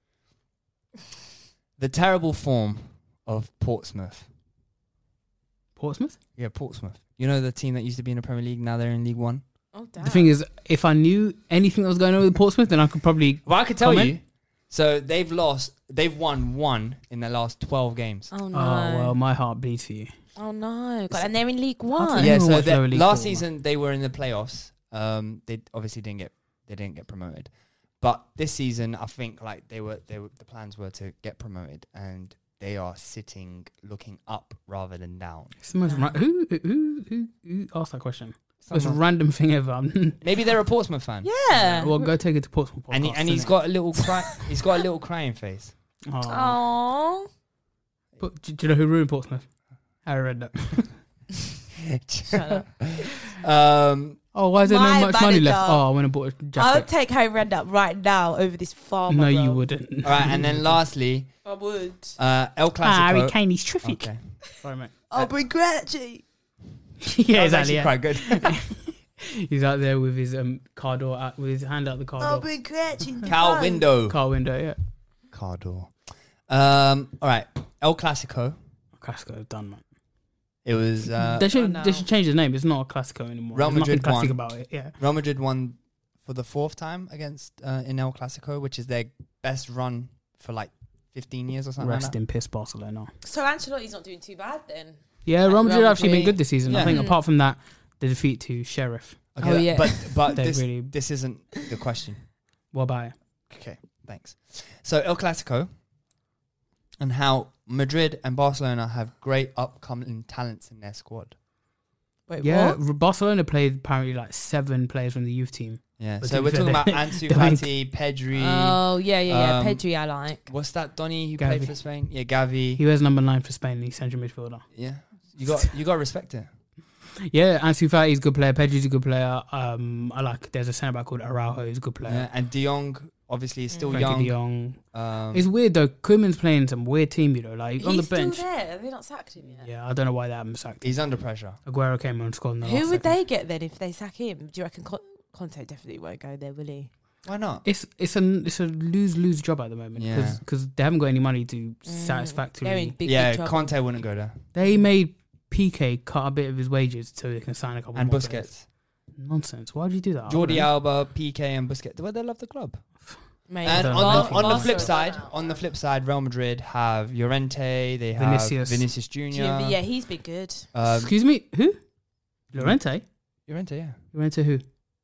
The terrible form of Portsmouth. Portsmouth. Yeah, Portsmouth. You know the team that used to be in the Premier League, now they're in League One? oh damn. The thing is, if I knew anything that was going on with Portsmouth, then I could probably. Well, I could tell Comment? you. So they've lost, they've won one in their last twelve games. oh no. Oh well, my heart bleeds for you. Oh no. God, and they're in League How One. can Yeah, you so watch the- lower league last football? season they were in the playoffs. Um, they obviously didn't get they didn't get promoted, But this season, I think like they were, they were, the plans were to get promoted, and they are sitting, looking up rather than down. It's the most ra- who, who who who asked that question? Most Someone. random thing ever. Maybe they're a Portsmouth fan. Yeah. Well, go take it to Portsmouth. And he, podcast, and he's innit? got a little cry. He's got a little crying face. Aw. Aww. But do, do you know who ruined Portsmouth? Harry Redknapp. Shut up. Um, oh, why is there My no much money left? manager. Oh, I went and bought a I'll jacket. take Harry Redknapp right now over this farmer. No, bro. you wouldn't. all right, and then lastly, I would. uh, El Clasico. Harry Kane, he's terrific. Okay. Sorry, mate. I'll bring Gretchy. yeah, That was exactly. actually Yeah. quite good. He's out there with his um car door, out, with his hand out the car I'll door. bring Gretchy. Car window. Car window, yeah. Car door. Um, all right, El Clasico. Classico done, man. It was uh, they should Oh, no. they should change the name. It's not a Classico anymore. Real There's nothing Madrid classic won. about it. Yeah. Real Madrid won for the fourth time against uh, in El Clasico, which is their best run for like fifteen years or something. Rest like that. in piss, Barcelona. So Ancelotti's not doing too bad then. Yeah, Like Real Madrid Real have actually been Madrid. good this season. I Yeah. think Mm. apart from that, the defeat to Sheriff. Okay, Oh, that- yeah. but but They this really- this isn't the question. What about it? Okay, thanks. So El Clasico, and how Madrid and Barcelona have great upcoming talents in their squad. Wait, Yeah, what? R- Barcelona played apparently like seven players from the youth team. Yeah, But so to be we're fair, talking about they- Ansu they make- Fati, Pedri. Oh, yeah, yeah, yeah. um, Pedri I like. What's that? Donny who played Gavi. for Spain? Yeah, Gavi. He wears number nine for Spain. He's central midfielder. Yeah, you got you got to respect it. Yeah, Ansu Fati's a good player. Pedri's a good player. Um, I like. There's a centre back called Araujo. He's a good player. Yeah, and De Jong obviously is still Frankie young. De Jong. Um, It's weird though. Koeman's playing some weird team, you know, like on the He's bench. still there. Have they not sacked him yet? Yeah, I don't know why they haven't sacked him. he's under pressure. Aguero came on and scored in the Who last would second. they get then if they sack him? Do you reckon Con- Conte definitely won't go there, will he? Why not? It's it's a it's a lose lose job at the moment Yeah. because they haven't got any money to Mm, they're in satisfactorily. big, yeah, big trouble. Conte wouldn't go there. They made P K cut a bit of his wages so they can sign a couple And more Busquets, players. Nonsense. Why would you do that? Jordi I don't know. Alba, P K, and Busquets. Well, they love the club. Mate, And don't on know the, anything on the about flip it. side, on the flip side, Real Madrid have Llorente, they have Vinicius. Vinicius, Junior Yeah, he's been good. Um, Excuse me, who? Llorente. Llorente, yeah. Llorente who?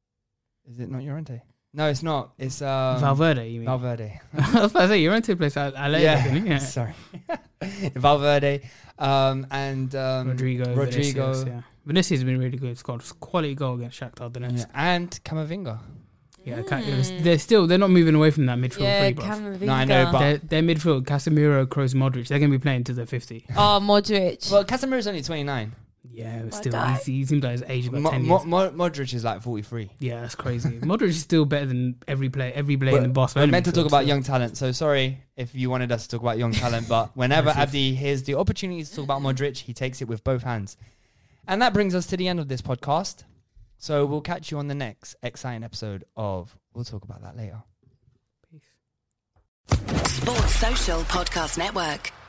Is it not Llorente? No, it's not. It's um, Valverde. You mean? Valverde. I was about to say Llorente plays at L A. yeah. didn't he? yeah. Sorry. Valverde um, and um, Rodrigo. Rodrigo. Vinicius, yeah. Vinicius has been really good. Scored a quality goal against Shakhtar Donetsk. Yeah, and Camavinga. Yeah, ca- they're still they're not moving away from that midfield Yeah, three, bro. Camavinga. No, I know, but- Their, their midfield, Casemiro, Kroos, Modric, they're gonna be playing to their fifty. Oh, Modric. Well, Casemiro's only twenty-nine. Yeah, but My still, guy. he's, he seems like his age about Mo- ten Mo- years. Mo- Modric is like forty-three. Yeah, that's crazy. Modric is still better than every player, every player in the We're Barcelona. meant to midfield, talk about so- young talent, so sorry if you wanted us to talk about young talent, but whenever Massive. Abdi hears the opportunity to talk about Modric, he takes it with both hands. And that brings us to the end of this podcast. So we'll catch you on the next exciting episode of We'll Talk About That Later. Sports Social Podcast Network.